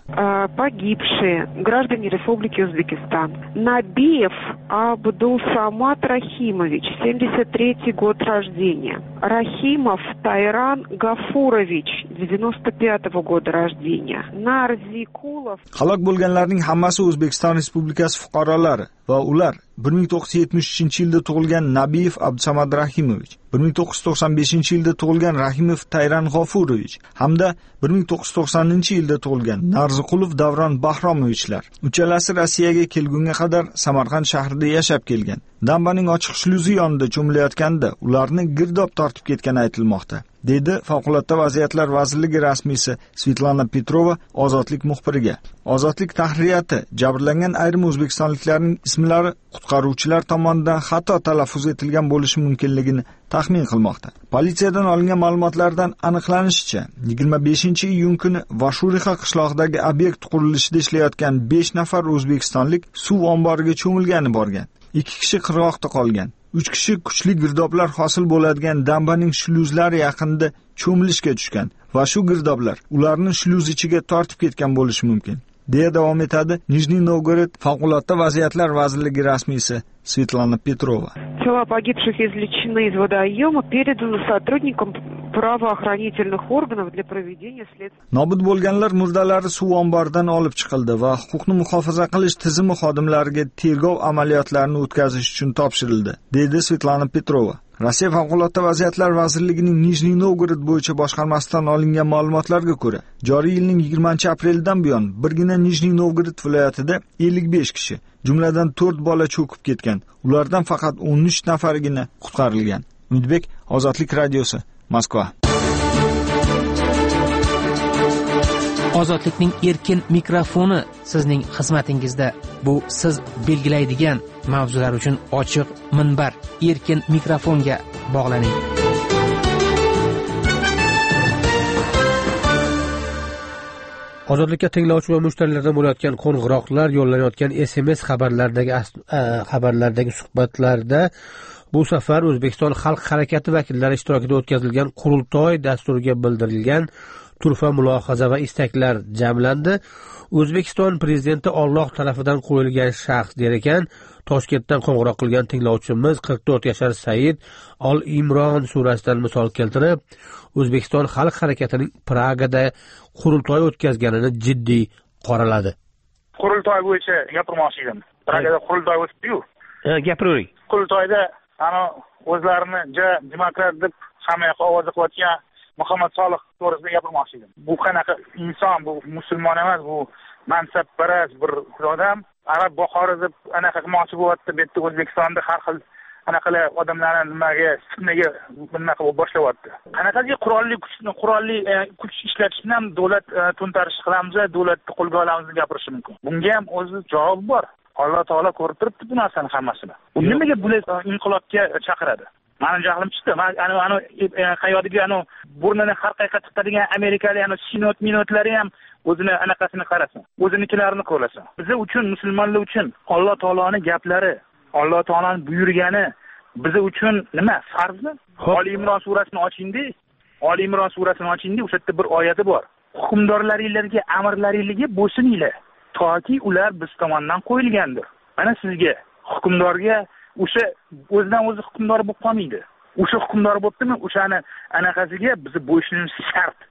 Speaker 19: Погибшие граждане Республики Узбекистан. Набиев Абдулсамат Рахимович, 73-й год рождения. Рахимов Тайран Гафурович, 95-го года рождения. Нарзикулов.
Speaker 18: Halok bo'lganlarning hammasi O'zbekiston Respublikasi fuqarolari va ular 1973-yilda tug'ilgan Nabiyev Abdusamad Rahimovich, 1995-yilda tug'ilgan Rahimov Tayran G'ofurovich hamda 1990-yilda tug'ilgan Narziqulov Davron Bahromovichlar. Uchalasi Rossiyaga kelgunga qadar Samarqand shahrida yashab kelgan. Dambaning ochiq shlyuzi yonida cho'milayotganda ularni girdob tortib ketgani aytilmoqda, dedi favqulodda vaziyatlar vazirligi rasmiysi Svetlana Petrova Ozodlik muxbiriga. Ozodlik tahririyati jabrlangan ayrim o'zbekistonliklarning ismlari qutqaruvchilar tomonidan xato talaffuz etilgan bo'lishi mumkinligini taxmin qilmoqda. Politsiyadan olingan ma'lumotlardan aniqlanishicha, 25-iyun kuni Vashurixa qishlog'idagi obyekt qurilishida ishlayotgan 5 nafar o'zbekistonlik suv omboriga cho'milgani borgan. 2 kishi qirg'oqda qolgan. 3 kishi kuchli girdoblar hosil bo'ladigan dambaning shlyuzlari yaqinida cho'milishga tushgan va shu girdoblar ularni slyuz ichiga tortib ketgan bo'lishi mumkin, deya davom etadi Nijniy Novgorod favqulodda vaziyatlar vazirligi rasmiysi Svetlana Petrova.
Speaker 19: Тела погибших извлечены из водоема, переданы сотрудникам правоохранительных органов для проведения следствия.
Speaker 18: Nobud bo'lganlar murdalari suv omboridan olib chiqildi va huquqni muhofaza qilish tizimi xodimlariga tergov amaliyotlarini o'tkazish uchun topshirildi, dedi Svetlana Petrova. Rossiya favqulodda vaziyatlar vazirligining Nijniy Novgorod bo'yicha boshqarmasidan olingan ma'lumotlarga ko'ra, joriy yilning 20-apreldan buyon birgina Nijniy Novgorod viloyatida 55 kishi, jumladan 4 bola cho'kib ketgan. Ulardan faqat 13 nafargina qutqarilgan. Umidbek, Ozodlik radiosi, Moskva.
Speaker 2: Ozodlikning erkin mikrofoni sizning xizmatingizda. Bu siz belgilaydigan mavzular uchun ochiq minbar. Erkin mikrofonga bog'laning.
Speaker 1: Ozodlikka tinglovchi va mushtarlardan bo'layotgan qo'ng'iroqlar, yo'llanayotgan SMS xabarlardagi suhbatlarda bu safar O'zbekiston Xalq harakati vakillari ishtirokida o'tkazilgan qurultoy dasturiga bildirilgan turfa mulohaza va istaklar jamlandi. O'zbekiston prezidenti Alloh tarafidan qo'yilgan shaxs der ekan. Toshkentdan qo'ng'iroq qilgan tinglovchimiz 44 yashar Said Ol Imron surasidan misol keltirib, O'zbekiston Xalq harakatining Pragada qurultoy o'tkazganini jiddiy qoraladi.
Speaker 20: Qurultoy bo'yicha gapirmoqchi edim. Pragada qurultoy o'tdi-yu.
Speaker 1: Gapiring.
Speaker 20: Qurultoyda o'zlarini demokrat deb hamma yoqqa ovoz qilayotgan Muhammad Solih to'g'risida gapirmoqchi edim. Bu qanaqa inson, bu musulmon emas, bu mansabparast bir odam. Arab bahori deb anaqa qilmoqchi bo'lyapti. Bu yerda O'zbekistonda har xil anaqalar odamlarni nimaga, fitnaga bunaqa boshlayapti. Qanaqaga qurolli kuch ishlatishni ham davlat to'ntarish qilamiz, davlatni qo'lga olamiz deb gapirishi mumkin. Bunga ham o'zi javob bor. Alloh taolo ko'rib turibdi bu narsani hammasini. U nimaga bular inqilobga chaqiradi? Mani jahlim chiqdi. Men qayodiga burnini har qayerga tiqadigan amerikalik sinotlari ham o'zini anaqasini qarasin. O'zinikilarini ko'rasin. Biz uchun, musulmonlar uchun Alloh taoloning gaplari, Alloh taoloning buyurgani biz uchun nima farzmi? Oli Imron surasini ochingda, Oli Imron surasini ochingda, o'sha yerda bir oyati bor. Hukmdorlaringizga amrlaringizga bo'ysuninglar, toki ular biz tomonidan qo'yilgandir. Mana sizga hukmdorga o'sha o'zidan o'zi hukmdor bo'lib qolmaydi. O'sha hukmdor bo'libdimi, o'shani anaqasiga biz bo'ysunishimiz shart.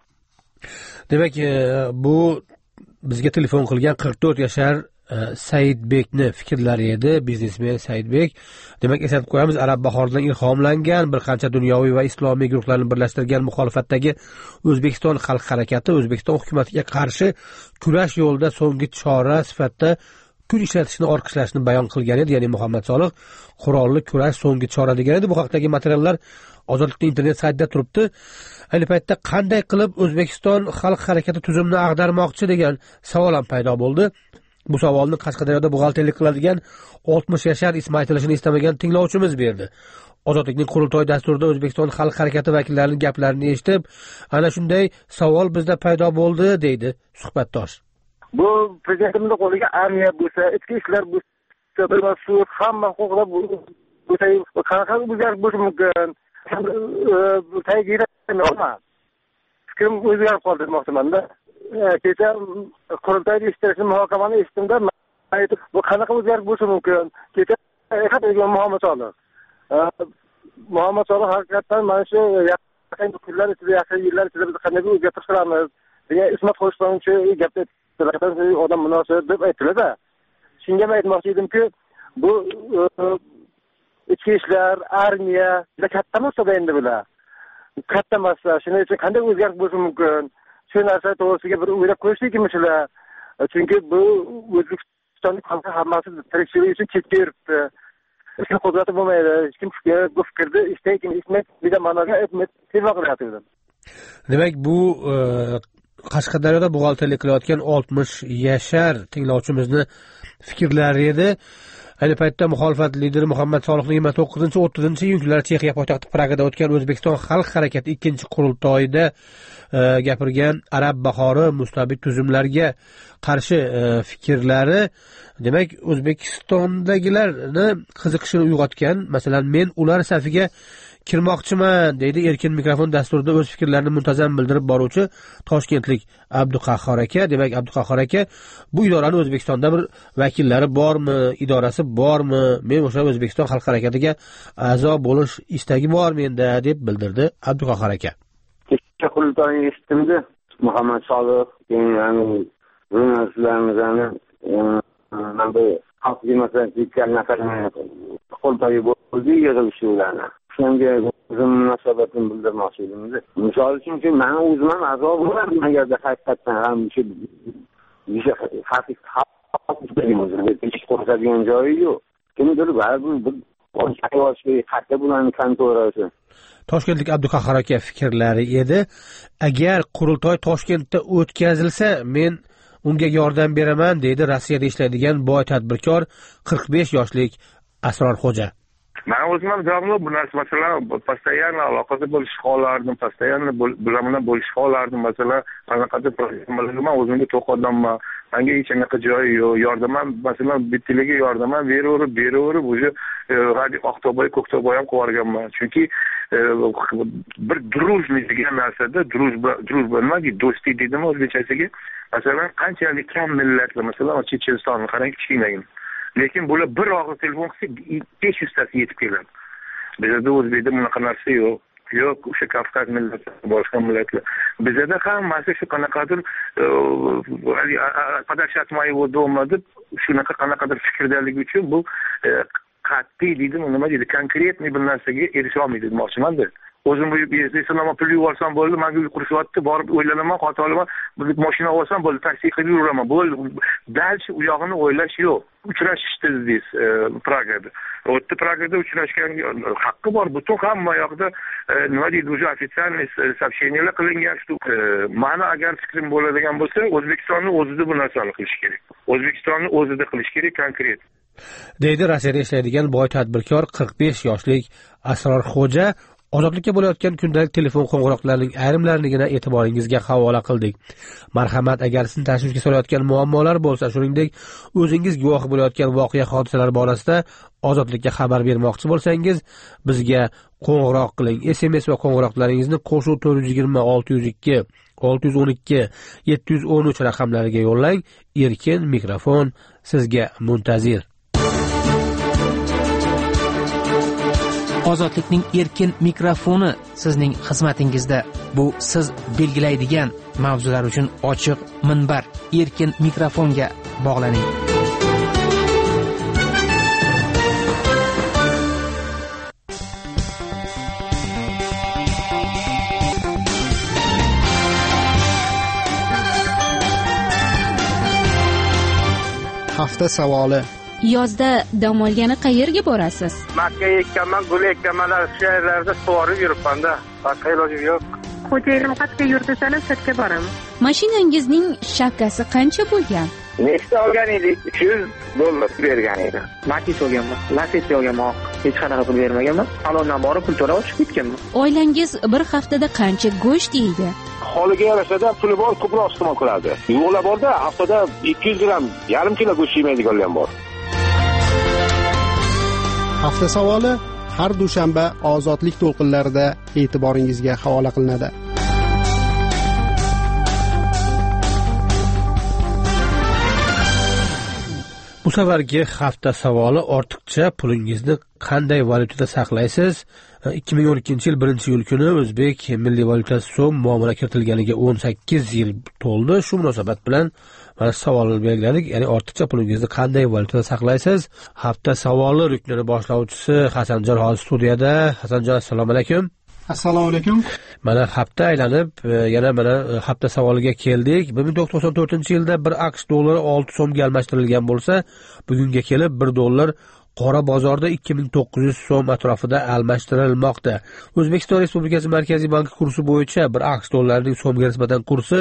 Speaker 1: Demak, bu bizga telefon qilgan 44 yashar Saidbekni fikrlari edi, biznesmen Saidbek. Demak, eslatib qo'yamiz, Arab bahoridan ilhomlangan bir qancha dunyoviy va islomiy guruhlarni birlashtirgan muxolifatdagi O'zbekiston xalq harakati O'zbekiston hukumatiga qarshi kurash yo'lida so'nggi chora sifatida kuch ishlatishni orqalashni bayon qilgan edi, ya'ni Muhammad Solih qurolli kurash so'nggi chora degan edi. Bu haqdagi materiallar Ozodlikning internet saytida turibdi. Ayni paytda qanday qilib O'zbekiston xalq harakati tuzumini ag'darmoqchi degan savol ham paydo bo'ldi. Bu savolni Qashqadaryoda buxgalterlik qiladigan 60 yashar ism aytilishini istamagan tinglovchimiz berdi. Ozodlikning qurultoy dasturida O'zbekiston xalq harakati vakillarining gaplarini eshitib, ana shunday savol bizda paydo bo'ldi, deydi suhbatdosh.
Speaker 21: Bu prezidentimizning qo'liga armiya bo'lsa, ichki ishlar bo'lsa, bir mas'ul hamma huquqlar bo'lsa, qanaqa o'zgarish bo'lishi mumkin? Fikrim o'zgarib qoldi demoqchiman-da. Kecha qurultoyda ishtirokchi muhokamani eshitdimda, bu qanaqa o'zgarish bo'lishi mumkin? Kecha Muhammad Solih. Muhammad Solih haqiqatan mana shu yaqin kunlar ichida, yaqin yillar ichida biz qanday o'zgartirish qilamiz degan ismat qo'shishlovchi gapni odam munosib deb aytiladi. Shunga men aytmoqchi edimki, bu ichki ishlar, armiya katta masala endi bular. Katta masala. Shuning uchun qanday o'zgarish bo'lishi mumkin? Shu narsa to'g'risiga bir o'ylab qo'yishlik kerakmi? Chunki bu O'zbekistonning xalqi hammasi tirikchilik uchun chetga yuribdi. Hech kim qudrati bo'lmaydi. Hech kim bu fikrni istaydi, degan ma'noga qilyapti.
Speaker 1: Demak, bu Qashqadaryoda buxgalterlik qilayotgan 60 yashar tinglovchimizni fikrlari edi. Ayni paytda muxolifat lideri Muhammad Solihning 29-30 kunlar Chexiya poytaxti Pragada o'tgan O'zbekiston xalq harakati 2-qurultoyida gapirgan Arab bahori mustabid tuzumlarga qarshi fikrlari, demak, O'zbekistondagilarni qiziqishini uyg'otgan. Masalan, men ular safiga kirmoqchiman, deydi Erkin mikrofon dasturida o'z fikrlarini muntazam bildirib boruvchi toshkentlik Abduqahhor aka. Demak, Abduqahhor aka, bu idoraning O'zbekistonda bir vakillari bormi, idorasi bormi? Men o'sha O'zbekiston xalq harakatiga a'zo bo'lish istagi bor menda, deb bildirdi Abduqahhor aka.
Speaker 21: Kecha qurultoyni eshitdimda, Muhammad Solih jurnalistlarimizni bu xalq demokratik qurultoyi bo'ldi, yig'ilishi ularni. Shunga o'zim munosabatni bildirmoqchi edim. Misol uchun, men o'zim ham a'zo bo'lardim agarda haqiqatdan ham shu haqiqat qo'rqadigan joyi yo'q. Kimdir baribir bir qayerga bularni kontorasi.
Speaker 1: Toshkentlik Abduqahhor aka fikrlari edi. Agar qurultoy Toshkentda o'tkazilsa, men unga yordam beraman, deydi Rossiyada ishlaydigan boy tadbirkor 45 yoshlik Asrorxo'ja.
Speaker 13: Men o'zim ham javobli bu narsalar постоянно aloqada bo'lishib qolardim, постоянно bular bilan bo'lishib qolardim. Masalan, qanaqadir problemlarga o'zimga to'q odamman, menga hech qanaqa joyi yo'q, yordamam, masalan, bittilarga yordamam beraverib, o'sha radio Oqto'boy, Ko'kto'boy ham qo'yarganman. Chunki bir drujni degan narsada, drujba nimaga do'stlik deydimi o'zbekchasiga? Masalan, qanchalik kam millatlar, masalan, Chechenistonni qarang, kichkinagina. Lekin bular bir og'iz telefon qilsa 500 tasi yetib keladi. Bizda O'zbekda bunaqa narsa yo'q. Yo'q, o'sha Kavkaz millati, boshqa millatlar. Bizda hammasi shu qanaqadir подачать моего дома deb shunaqa qanaqadir fikrdaligi uchun bu
Speaker 21: qat'iy deydimi, nima deydi, konkretniy bir narsaga erisha olmaydi demoqchimanda. O'zim bu eslama pul yuborsam bo'ldi, menga uy qurishyapti, borib o'ylanaman, xato olaman, bir mashina olsam bo'ldi, taksi qilib yuraman, bo'ldi. Dalchi u yog'ini o'ylash yo'q. Uchrashishdi deysiz Pragada. O'tda Pragada uchrashgan haqqi bor. Butun hamma yoqda nima deydi, o'zi ofitsialniy сообщениyalar qilingan. Ma'no agar fikrim bo'ladigan bo'lsa, O'zbekistonni o'zida bu narsani qilish kerak. O'zbekistonni o'zida qilish kerak konkret.
Speaker 1: deydi Rossiyada ishlaydigan boy tadbirkor 45 yoshlik Asrorxo'ja. Ozodlikka bo'layotgan kundalik telefon qo'ng'iroqlarining ayrimlarini e'tiboringizga havola qildik. Marhamat, agar sizni tashvishga solayotgan muammolar bo'lsa, shuningdek o'zingiz guvoh bo'layotgan voqea hodisalar borasida ozodlikka xabar bermoqchi bo'lsangiz, bizga qo'ng'iroq qiling. SMS va qo'ng'iroqlaringizni qo'shuv 420 602 612 713 raqamlariga yo'llang. Erkin mikrofon sizga muntazir. Ozodlikning erkin mikrofoni sizning xizmatingizda. Bu siz belgilaydigan mavzular uchun ochiq minbar. Erkin mikrofonga bog'laning.
Speaker 7: Hafta savoli.
Speaker 11: Yozda dam olgani qayerga borasiz?
Speaker 21: Makka ekkanman, gul ekkanman, shaharlarda sug'orib yuribman-da. Boshqa ilojim yo'q.
Speaker 19: Xo'jayinim qatga yur desalar, chetga boraman.
Speaker 11: Mashinangizning shapkasi qancha bo'lgan?
Speaker 21: Nechta olgan edik? $300 bergan edi. Matiz olganman, Lacetti olganman. Hech qanaqa pul bermaganman. Salondan borib pul to'lab chiqib ketganman.
Speaker 11: Oilangiz bir haftada qancha go'sht yeydi?
Speaker 21: Holiga yarashada puli bor, ko'proq iste'mol qiladi. Yo'qlar borda, haftada 200 gram, yarim kilo go'sht yemaydiganlar bor.
Speaker 7: Hafta savoli har dushanba ozodlik to'lqinlarida e'tiboringizga havola qilinadi.
Speaker 1: Bu safargi hafta savoli ortiqcha pulingizni qanday valyutada saqlaysiz? 2012 yil 1-iyul kuni o'zbek milliy valyutasi so'm muomala kiritilganiga 18 yil to'ldi. Shu munosabat bilan mana savolni belgiladik. Ya'ni ortiqcha pulingizni qanday valyutada saqlaysiz? Hafta savoli ruknini boshlovchisi Hasanjon hozir studiyada. Hasanjon, assalomu alaykum.
Speaker 7: Assalomu alaykum.
Speaker 1: Mana hafta aylanib, yana mana hafta savoliga keldik. 1994-yilda 1 AQSh dollari 6 so'mga almashtirilgan bo'lsa, bugunga kelib 1 dollar qora bozorda 2900 so'm atrofida almashtirilmoqda. O'zbekiston Respublikasi Markaziy banki kursi bo'yicha 1 AQSh dollarining so'mga nisbatan kursi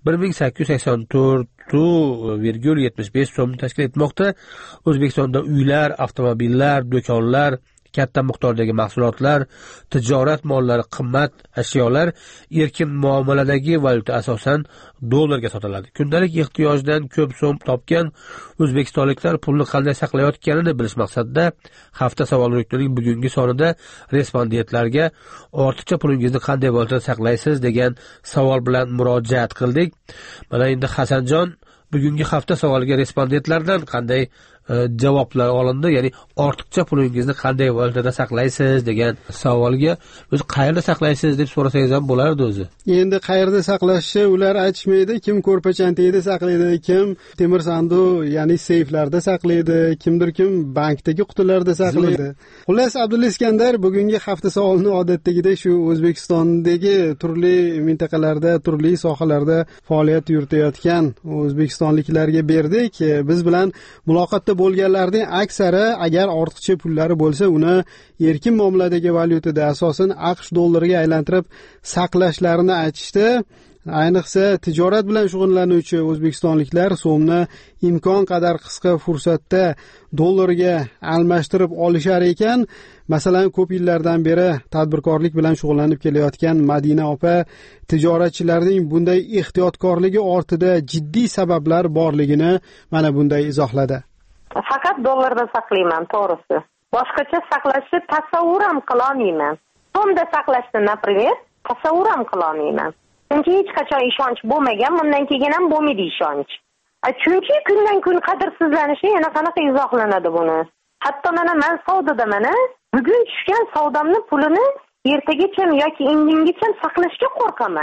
Speaker 1: 1884,75 so'm tashkil etmoqda. O'zbekistonda uylar, avtomobillar, do'konlar, katta miqdordagi mahsulotlar, tijorat mollari, qimmat ashyolar erkin muomaladagi valyuta asosan dollarga sotiladi. Kundalik ehtiyojdan ko'p so'm topgan o'zbekistonliklar pulni qanday saqlayotganini bilish maqsadida hafta savol ruknining bugungi sonida respondentlarga ortiqcha pulingizni qanday valyutada saqlaysiz degan savol bilan murojaat qildik. Mana endi Hasanjon, bugungi hafta savoliga respondentlardan qanday javoblar olindi? Ya'ni ortiqcha pulingizni qanday valyutada saqlaysiz degan savolga o'zi qayerda saqlaysiz deb so'rasangiz ham bo'lardi o'zi.
Speaker 7: Endi qayerda saqlashni ular aytishmaydi. Kim ko'rpachantada saqlaydi, kim temir sanduq, ya'ni seyflarda saqlaydi, kimdir kim bankdagi qutilarda saqlaydi. Xullas, Abdulla Iskandar bugungi hafta savolini odatdagidek shu O'zbekistondagi turli mintaqalarda, turli sohalarda faoliyat yuritayotgan o'zbekistonliklarga berdik. Biz bilan muloqotda bo'lganlarning aksari agar ortiqcha pullari bo'lsa, uni erkin muomaladagi valyutada asosan AQSh dollariga aylantirib saqlashlarini aytishdi. Ayniqsa tijorat bilan shug'ullanuvchi o'zbekistonliklar so'mni imkon qadar qisqa fursatda dollarga almashtirib olishar ekan. Masalan, ko'p yillardan beri tadbirkorlik bilan shug'ullanib kelayotgan Madina opa tijoratchilarning bunday ehtiyotkorligi ortida jiddiy sabablar borligini mana bunday izohladi.
Speaker 6: Faqat dollarda saqlayman, to'g'risi. Boshqacha saqlashni tasavvur ham qila olmayman. So'mda saqlashni, naprimер, tasavvur ham qila olmayman. Chunki hech qachon ishonch bo'lmagan, bundan keyin ham bo'lmaydi ishonch. Chunki kundan kun qadrsizlanishi yana qanaqa izohlanadi buni? Hatto men savdoda bugun tushgan savdomni pulini ertagacha yoki indingacha saqlashga qo'rqaman.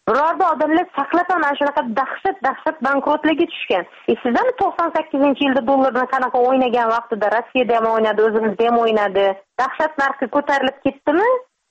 Speaker 6: Birorta odamlar saqlab mana shunaqa dahshat bankrotlarga tushgan. Sizlarmi 98-yilda dollarni qanaqa o'ynagan vaqtida Rossiyada ham o'ynadi, o'zimizda ham o'ynadi. Dahshat narxi ko'tarilib ketdimi?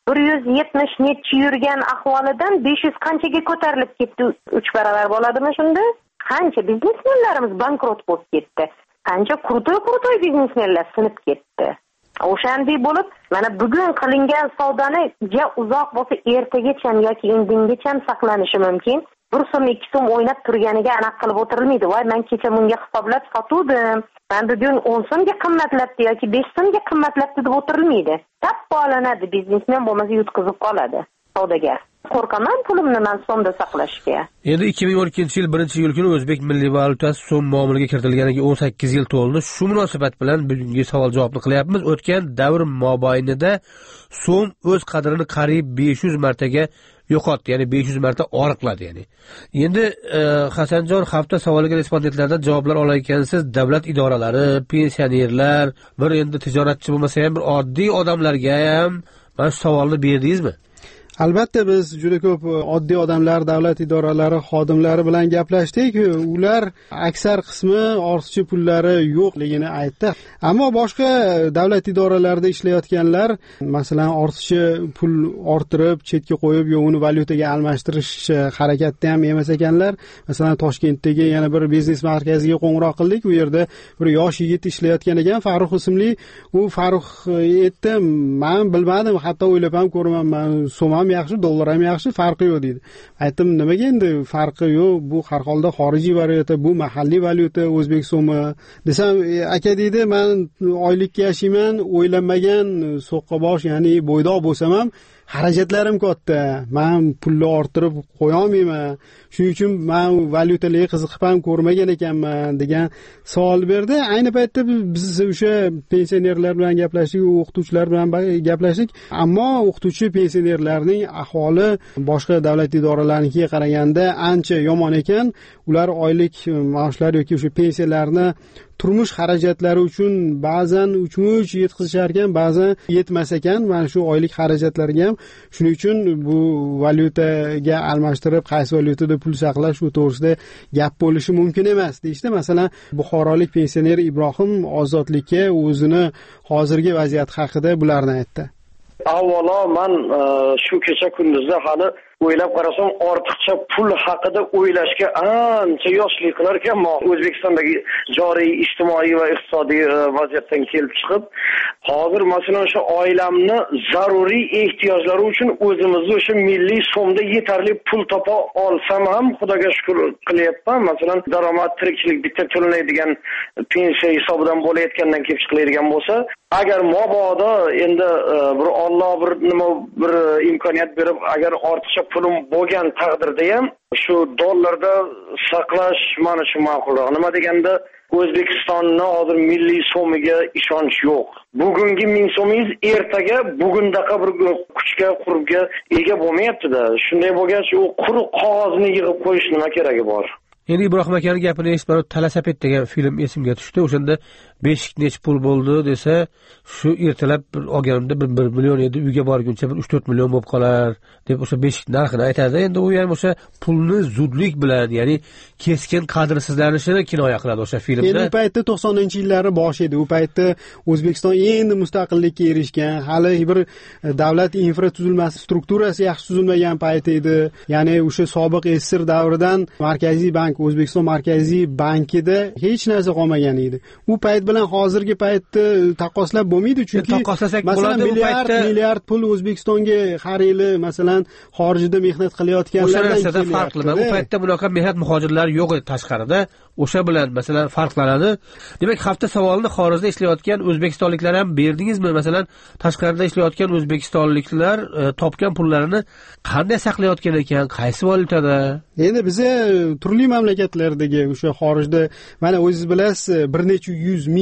Speaker 6: 170 necha yurgan ahvolidan 500 qanchaga ko'tarilib ketdi? 3 barobar bo'ladimi shunda? Qancha biznesmenlarimiz bankrot bo'lib ketdi. Qancha qurtoy biznesmenlar sinib ketdi. O'shanday bo'lib, mana bugun qilingan savdoni uzoq bo'lsa ertagacha yoki indingacha saqlanishi mumkin. 1 so'm 2 so'm o'ynab turganiga aniq qilib o'tirilmaydi. Voy, men kecha bunga hisoblab sotuvdim. Men bugun 10 so'mga qimmatlabdi yoki 5 so'mga qimmatlabdi deb o'tirilmaydi. Tappa olinadi, biznesmen bo'lmasa yutqizib qoladi savdogar. Qo'rqaman pulimni men so'mda saqlashga.
Speaker 1: Endi 2012-yil 1-iyul kuni o'zbek milliy valyutasi so'm muomalaga kiritilganiga 18 yil to'ldi. Shu munosabat bilan bugungi savol-javobni qilyapmiz. O'tgan davr mobaynida so'm o'z qadrini qariyb 500 martaga yo'qotdi, ya'ni 500 marta oriqladi, ya'ni. Endi Hasanjon hafta savoliga respondentlardan javoblar olar ekansiz, davlat idoralari, pensionerlar, bir endi tijoratchi bo'lmasa ham bir oddiy odamlarga ham mana shu savolni berdingizmi?
Speaker 9: Albatta biz juda ko'p oddiy odamlar, davlat idoralari xodimlari bilan gaplashdik. Ular aksar qismi ortiqcha pullari yo'qligini aytdi. Ammo boshqa davlat idoralarida ishlayotganlar, masalan, ortiqcha pul orttirib, chetga qo'yib, yo uni valyutaga almashtirish harakatida ham emas ekanlar. Masalan, Toshkentdagi yana bir biznes markaziga qo'ng'iroq qildik. U yerda bir yosh yigit ishlayotgan ekan, Farruh ismli. U Farruh aytdi, "Men bilmadim, hatto o'ylab ham ko'rmadim. So'm yaxshi, dollar ham yaxshi, farqi yo'q" dedi. Aytdim, nimaga endi farqi yo'q? Bu har holda xorijiy valyuta, bu mahalliy valyuta, o'zbek so'mi. Desam, aka dedi, "Men oylikka yashayman, o'ylanmagan so'qqabosh, ya'ni bo'ydoq bo'lsam ham xarajatlarim katta. Men pulni orttirib qo'ya olmayman. Shuning uchun men valyutalarga qiziqib ham ko'rmagan ekanman" degan savol berdi. Ayni paytda biz o'sha pensionerlar bilan gaplashdik, o'qituvchilar bilan gaplashdik. Ammo o'qituvchi pensionerlarning ahvoli boshqa davlat idoralariga qaraganda ancha yomon ekan. Ular oylik maoshlar yoki o'sha pensiyalarni turmush xarajatlari uchun ba'zan uchmuch yetkazishar ekan, ba'zan yetmas ekan. Mana shu oylik xarajatlarga ham shuning uchun bu valyutaga almashtirib qaysi valyutada pul saqlash u to'g'risida gap bo'lishi mumkin emas deyishdi. Masalan, buxorolik pensioner Ibrohim Ozodlikka o'zini hozirgi vaziyat haqida bularni aytdi.
Speaker 22: Avvalo, men shu kecha kunduzda hali o'ylab qarasam, ortiqcha pul haqida o'ylashga ancha yoshlik qilar ekanman. O'zbekistondagi joriy ijtimoiy va iqtisodiy vaziyatdan kelib chiqib, hozir masalan o'sha oilamni zaruriy ehtiyojlari uchun o'zimizni o'sha milliy so'mda yetarli pul topa olsam ham Xudoga shukr qilyapman. Masalan, daromad tirikchilik bitta to'lanadigan pensiya hisobidan bo'layotgandan kelib chiqiladigan bo'lsa, agar mabodo endi bir Alloh bir imkoniyat berib, agar ortiqcha pulim bo'lgan taqdirda ham shu dollarda saqlash mana shu ma'qulroq. Nima deganda, O'zbekistonni hozir milliy so'miga ishonch yo'q. Bugungi 1000 so'mingiz ertaga bugundaqa bir kuchga, qurbga ega bo'lmayapti-da. Shunday bo'lgach, u quruq qog'ozni yig'ib qo'yish nima keragi bor?
Speaker 1: Endi Ibrohim akaning gapini eshitib, Talasapet degan film esimga tushdi. O'shanda beshik nech pul bo'ldi desa, shu ertalab olganimda 1 million edi, uyga borguncha 3-4 million bo'lib qolar deb o'sha beshik narxini aytadi. Endi u ham o'sha pulni zudlik bilan, ya'ni keskin qadrsizlanishini kinoya qiladi o'sha filmda.
Speaker 9: Endi u paytda 90-yillar boshi edi. U paytda O'zbekiston endi mustaqillikka erishgan, hali bir davlat infratuzilmasi strukturasi yaxshi tuzilmagan payt edi. Ya'ni o'sha sobiq SSR davridan Markaziy bank, O'zbekiston Markaziy bankida hech narsa qolmagan edi. U payt bilan hozirgi paytda taqqoslab bo'lmaydi, chunki masalan milliard pul O'zbekistonga har yili masalan xorijda mehnat qilayotganlardan
Speaker 1: o'sha farqli. U paytda bunaqa mehnat muhojirlari yo'q edi tashqarida. O'sha bilan masalan farqlanadi. Demak, hafta savolini xorijda ishlayotgan o'zbekistonliklar ham berdingizmi? Masalan, tashqarida ishlayotgan o'zbekistonliklar topgan pullarini qanday saqlayotgan ekan, qaysi valyutada?
Speaker 9: Endi biz turli mamlakatlardagi o'sha xorijda, mana o'zingiz bilasiz, bir necha 100 ming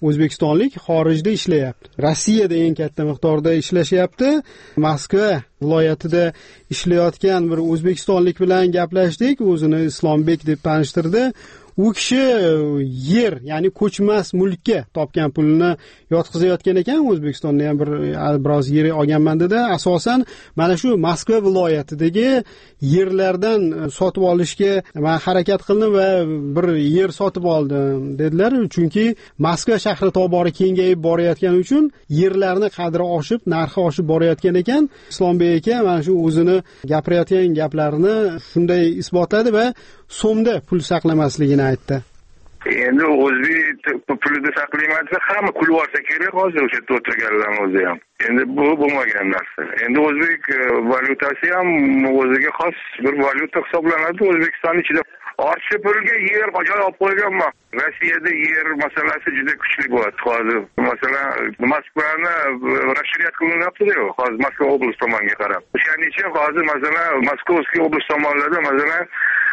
Speaker 9: o'zbekistonlik xorijda ishlayapti. Rossiyada eng katta miqdorda ishlashyapti. Moskva viloyatida ishlayotgan bir o'zbekistonlik bilan gaplashdik. O'zini Islombek deb tanishtirdi. U kishi yer, ya'ni ko'chmas mulkka topgan pulini yotqizayotgan ekan. O'zbekistonda ham biroz yer olganman dedi. Asosan mana shu Moskva viloyatidagi yerlardan sotib olishga men harakat qildim va bir yer sotib oldim dedilar. Chunki Moskva shahri tobora kengayib borayotgani uchun yerlarning qadri oshib, narxi oshib borayotgan ekan. Islombek aka mana shu o'zini gapirayotgan gaplarini shunday isbotladi va so'mda pul saqlamasligini aytdi.
Speaker 12: Endi o'zbek pulida saqlaymasa hamma pul olsa kerak hozir o'sha o'tirganlar o'zi ham. Endi bu bo'lmagan narsa. Endi o'zbek valyutasi ham o'ziga xos bir valyuta hisoblanadi. O'zbekiston ichida ortiqcha pulga yer joy olib qo'yganman. Rossiyada yer masalasi juda kuchli bo'ladi hozir. Masalan, Moskvani расширять qilinyapti-ku, hozir Moskva oblast tomoniga qarab. O'shaning uchun hozir masalan Moskovskiy oblast tomonlarida masalan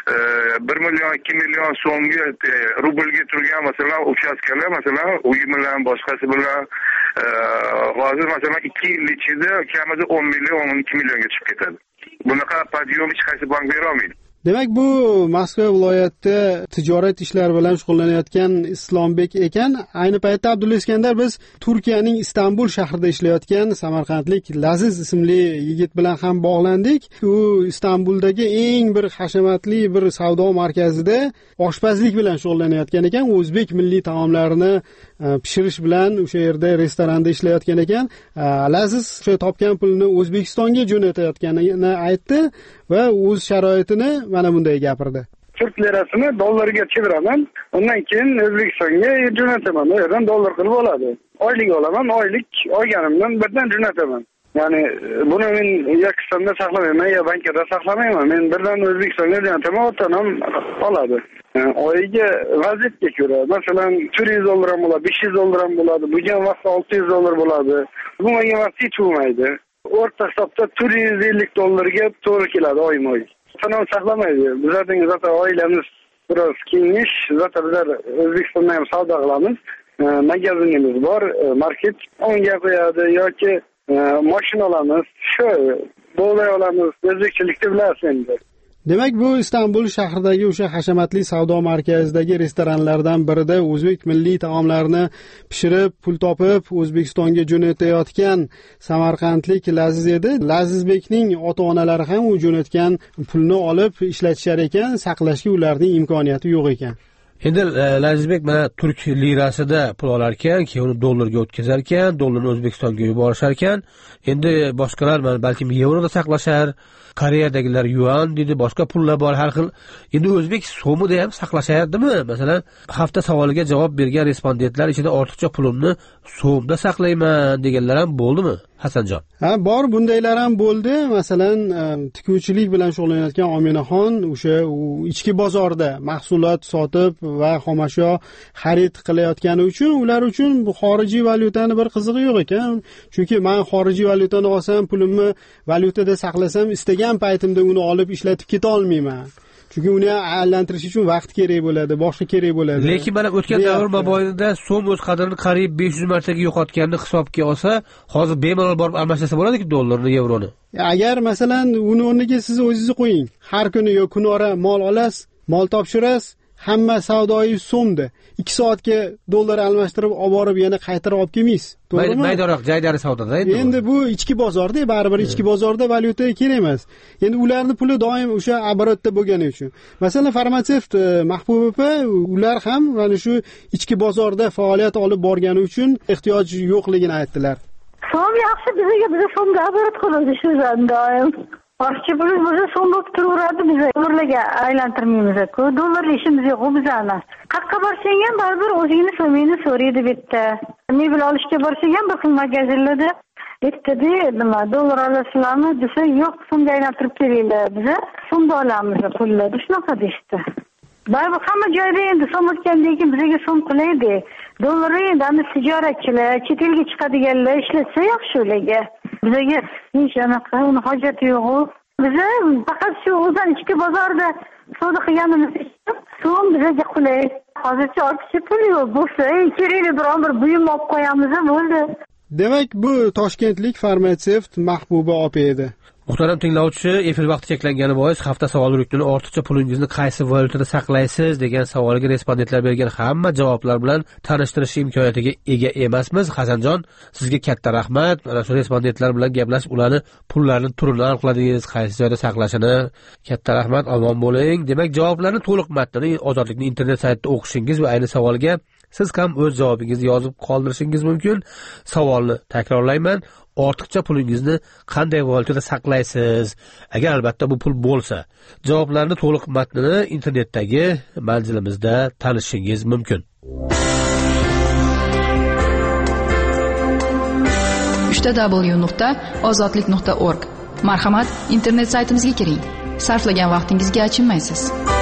Speaker 12: 1 million 2 million so'mga rublga turgan masalan uchastkalar masalan uy bilan boshqasi bilan hozir masalan 2 yil ichida kamida 10 million 12 millionga chiqib ketadi. Bunaqa podiyom hech qaysi bank bera olmaydi.
Speaker 9: Demak, bu Moskva viloyatida tijorat ishlari bilan shug'ullanayotgan Islombek ekan. Ayni paytda Abdulla Iskandar biz Turkiyaning Istanbul shahrida ishlayotgan samarqandlik Laziz ismli yigit bilan ham bog'landik. U Istanbuldagi eng bir hashamatli bir savdo markazida oshpazlik bilan shug'ullanayotgan ekan. O'zbek milliy taomlarini pishirish bilan o'sha yerda restoranda ishlayotgan ekan. Laziz o'sha topgan pulni O'zbekistonga jo'natayotganini aytdi va o'z sharoitini mana bunday gapirdi.
Speaker 21: Turk lirasini dollarga cheviraman, undan keyin O'zbekistonga jo'nataman. U yerdan dollar qilib oladi. Oylik olaman, oylik olganimdan birdan jo'nataman. Ya'ni buni men Yakistonda saqlamayman, yo bankada saqlamayman. Men birdan O'zbekistonga jo'nataman, otanam oladi. Oyiga vaziyatga ko'ra, masalan, 400 dollar ham bo'ladi, 500 dollar ham bo'ladi, bo'lgan vaqtda 600 dollar bo'ladi. Bo'lmagan vaqtda hech bo'lmaydi. O'rta hisobda 450 dollarga to'g'ri keladi oyma-oy. Sanam saqlamaydi. Bizning zaten oilamiz biroz kengish, zaten bizlar O'zbekistonda ham savdo qilamiz. Magazinimiz bor, market. Onga qo'yadi yoki mashina olamiz, shu bo'lay olamiz. O'zbekchilikni bilasiz endi.
Speaker 9: Demak, bu Istanbul shahridagi o'sha hashamatli savdo markazidagi restoranlardan birida o'zbek milliy taomlarini pishirib, pul topib, O'zbekistonga jo'natayotgan samarqandlik Laziz edi. Lazizbekning ota-onalari ham u jo'natgan pulni olib ishlatishar ekan, saqlashga ularning imkoniyati yo'q ekan.
Speaker 1: Endi Lazizbek mana turk lirasida pul olar ekan, keyin uni dollarga o'tkazar ekan, dollarni O'zbekistonga yuborishar ekan. Endi boshqalar balki yevroda saqlashar, Koreyadagilar yuan dedi, boshqa pullar bor har xil. Endi o'zbek so'mida ham saqlashardimi? Masalan, hafta savoliga javob bergan respondentlar ichida ortiqcha pulimni so'mda saqlayman deganlar ham bo'ldimi, Hasanjon?
Speaker 9: Ha, bor, bundaylar ham bo'ldi. Masalan, tikuvchilik bilan shug'ullanayotgan Ominaxon o'sha ichki bozorda mahsulot sotib va xomashyo xarid qilayotgani uchun ular uchun bu xorijiy valyutani bir qizig'i yo'q ekan. Chunki men xorijiy valyutani olsam, pulimni valyutada saqlasam, istagan paytimda uni olib ishlatib keta olmayman. Chunki uni aylantirish uchun vaqt kerak bo'ladi, boshqa kerak bo'ladi.
Speaker 1: Lekin mana o'tgan davr mobaynida so'm o'z qadrini qariyb 500 martaga yo'qotganini hisobga olsa, hozir bemalol borib almashtirsa bo'ladiki dollarni, yevroni.
Speaker 9: Agar masalan uni o'rniga siz o'zingiz qo'ying. Har kuni yo kunora mol olasiz, mol topshirasiz, hamma savdoingiz so'mda. 2 soatga dollar almashtirib olib borib yana qaytarib olib kelmaysiz. To'g'rimi?
Speaker 1: Maydaroq jaydari savdoda
Speaker 9: endi bu ichki bozorda, baribir ichki bozorda valyuta kerak emas. Endi ularning puli doim o'sha оборотda bo'lgani uchun. Masalan, farmatsevt Mahbuba opa, ular ham mana shu ichki bozorda faoliyat olib borgani uchun ehtiyoj yo'qligini aytdilar.
Speaker 6: So'm yaxshi, bizga so'mga оборот qiladi shu doim. Ortiqcha pul bo'lsa so'm bo'lib turaveradi, biz dollarga aylantirmaymiz-ku. Dollarli ishimiz yo'q bizani. Qayerga borsang ham baribir o'zingni so'mingni so'raydi bitta. Mebel olishga borsang ham bir xil magazinlarda aytdi, nima dollar olasizlarmi desa, yo'q, so'mga aylantirib kelinglar. Biz so'mda olamiz pulni. Shunaqa deydi. Baribir hamma joyda endi so'm o'tgandan keyin bizga so'm qilaydi. Dollar endi tijoratchilar, chet elga chiqadiganlar ishlatsa yaxshi ularga. Bizga hech anaqa uni hojati yo'q. Biz faqat shu o'zan ichki bozorda savdo qilganimiz uchun so'm bizga qulay. hozircha ortiqcha pul yo'q. Bo'lsa, kerakli biron bir buyum olib qo'yamiz bo'ldi.
Speaker 9: Demak, bu toshkentlik farmatsevt Mahbuba opa edi.
Speaker 1: Muhtaram tinglovchi, efir vaqti cheklangani bois hafta savol ruknini ortiqcha pulingizni qaysi valyutada saqlaysiz degan savoliga respondentlar bergan hamma javoblar bilan tanishtirish imkoniyatiga ega emasmiz. Hasanjon, sizga katta rahmat. Mana shu respondentlar bilan gaplashib, ularni pullarini turini aniqladingiz, qaysi joyda saqlashini. Katta rahmat, omon bo'ling. Demak, javoblarni to'liq matnini Ozodlikning internet saytida o'qishingiz va ayni savolga siz ham o'z javobingizni yozib qoldirishingiz mumkin. Savolni takrorlayman. Ortiqcha pulingizni qanday valyutada saqlaysiz? Agar albatta bu pul bo'lsa, javoblarni to'liq matnini internetdagi manzilimizda tanishingiz mumkin.
Speaker 3: 3w.ozodlik.org. Marhamat, internet saytimizga kiring. Sarflagan vaqtingizga achinmaysiz.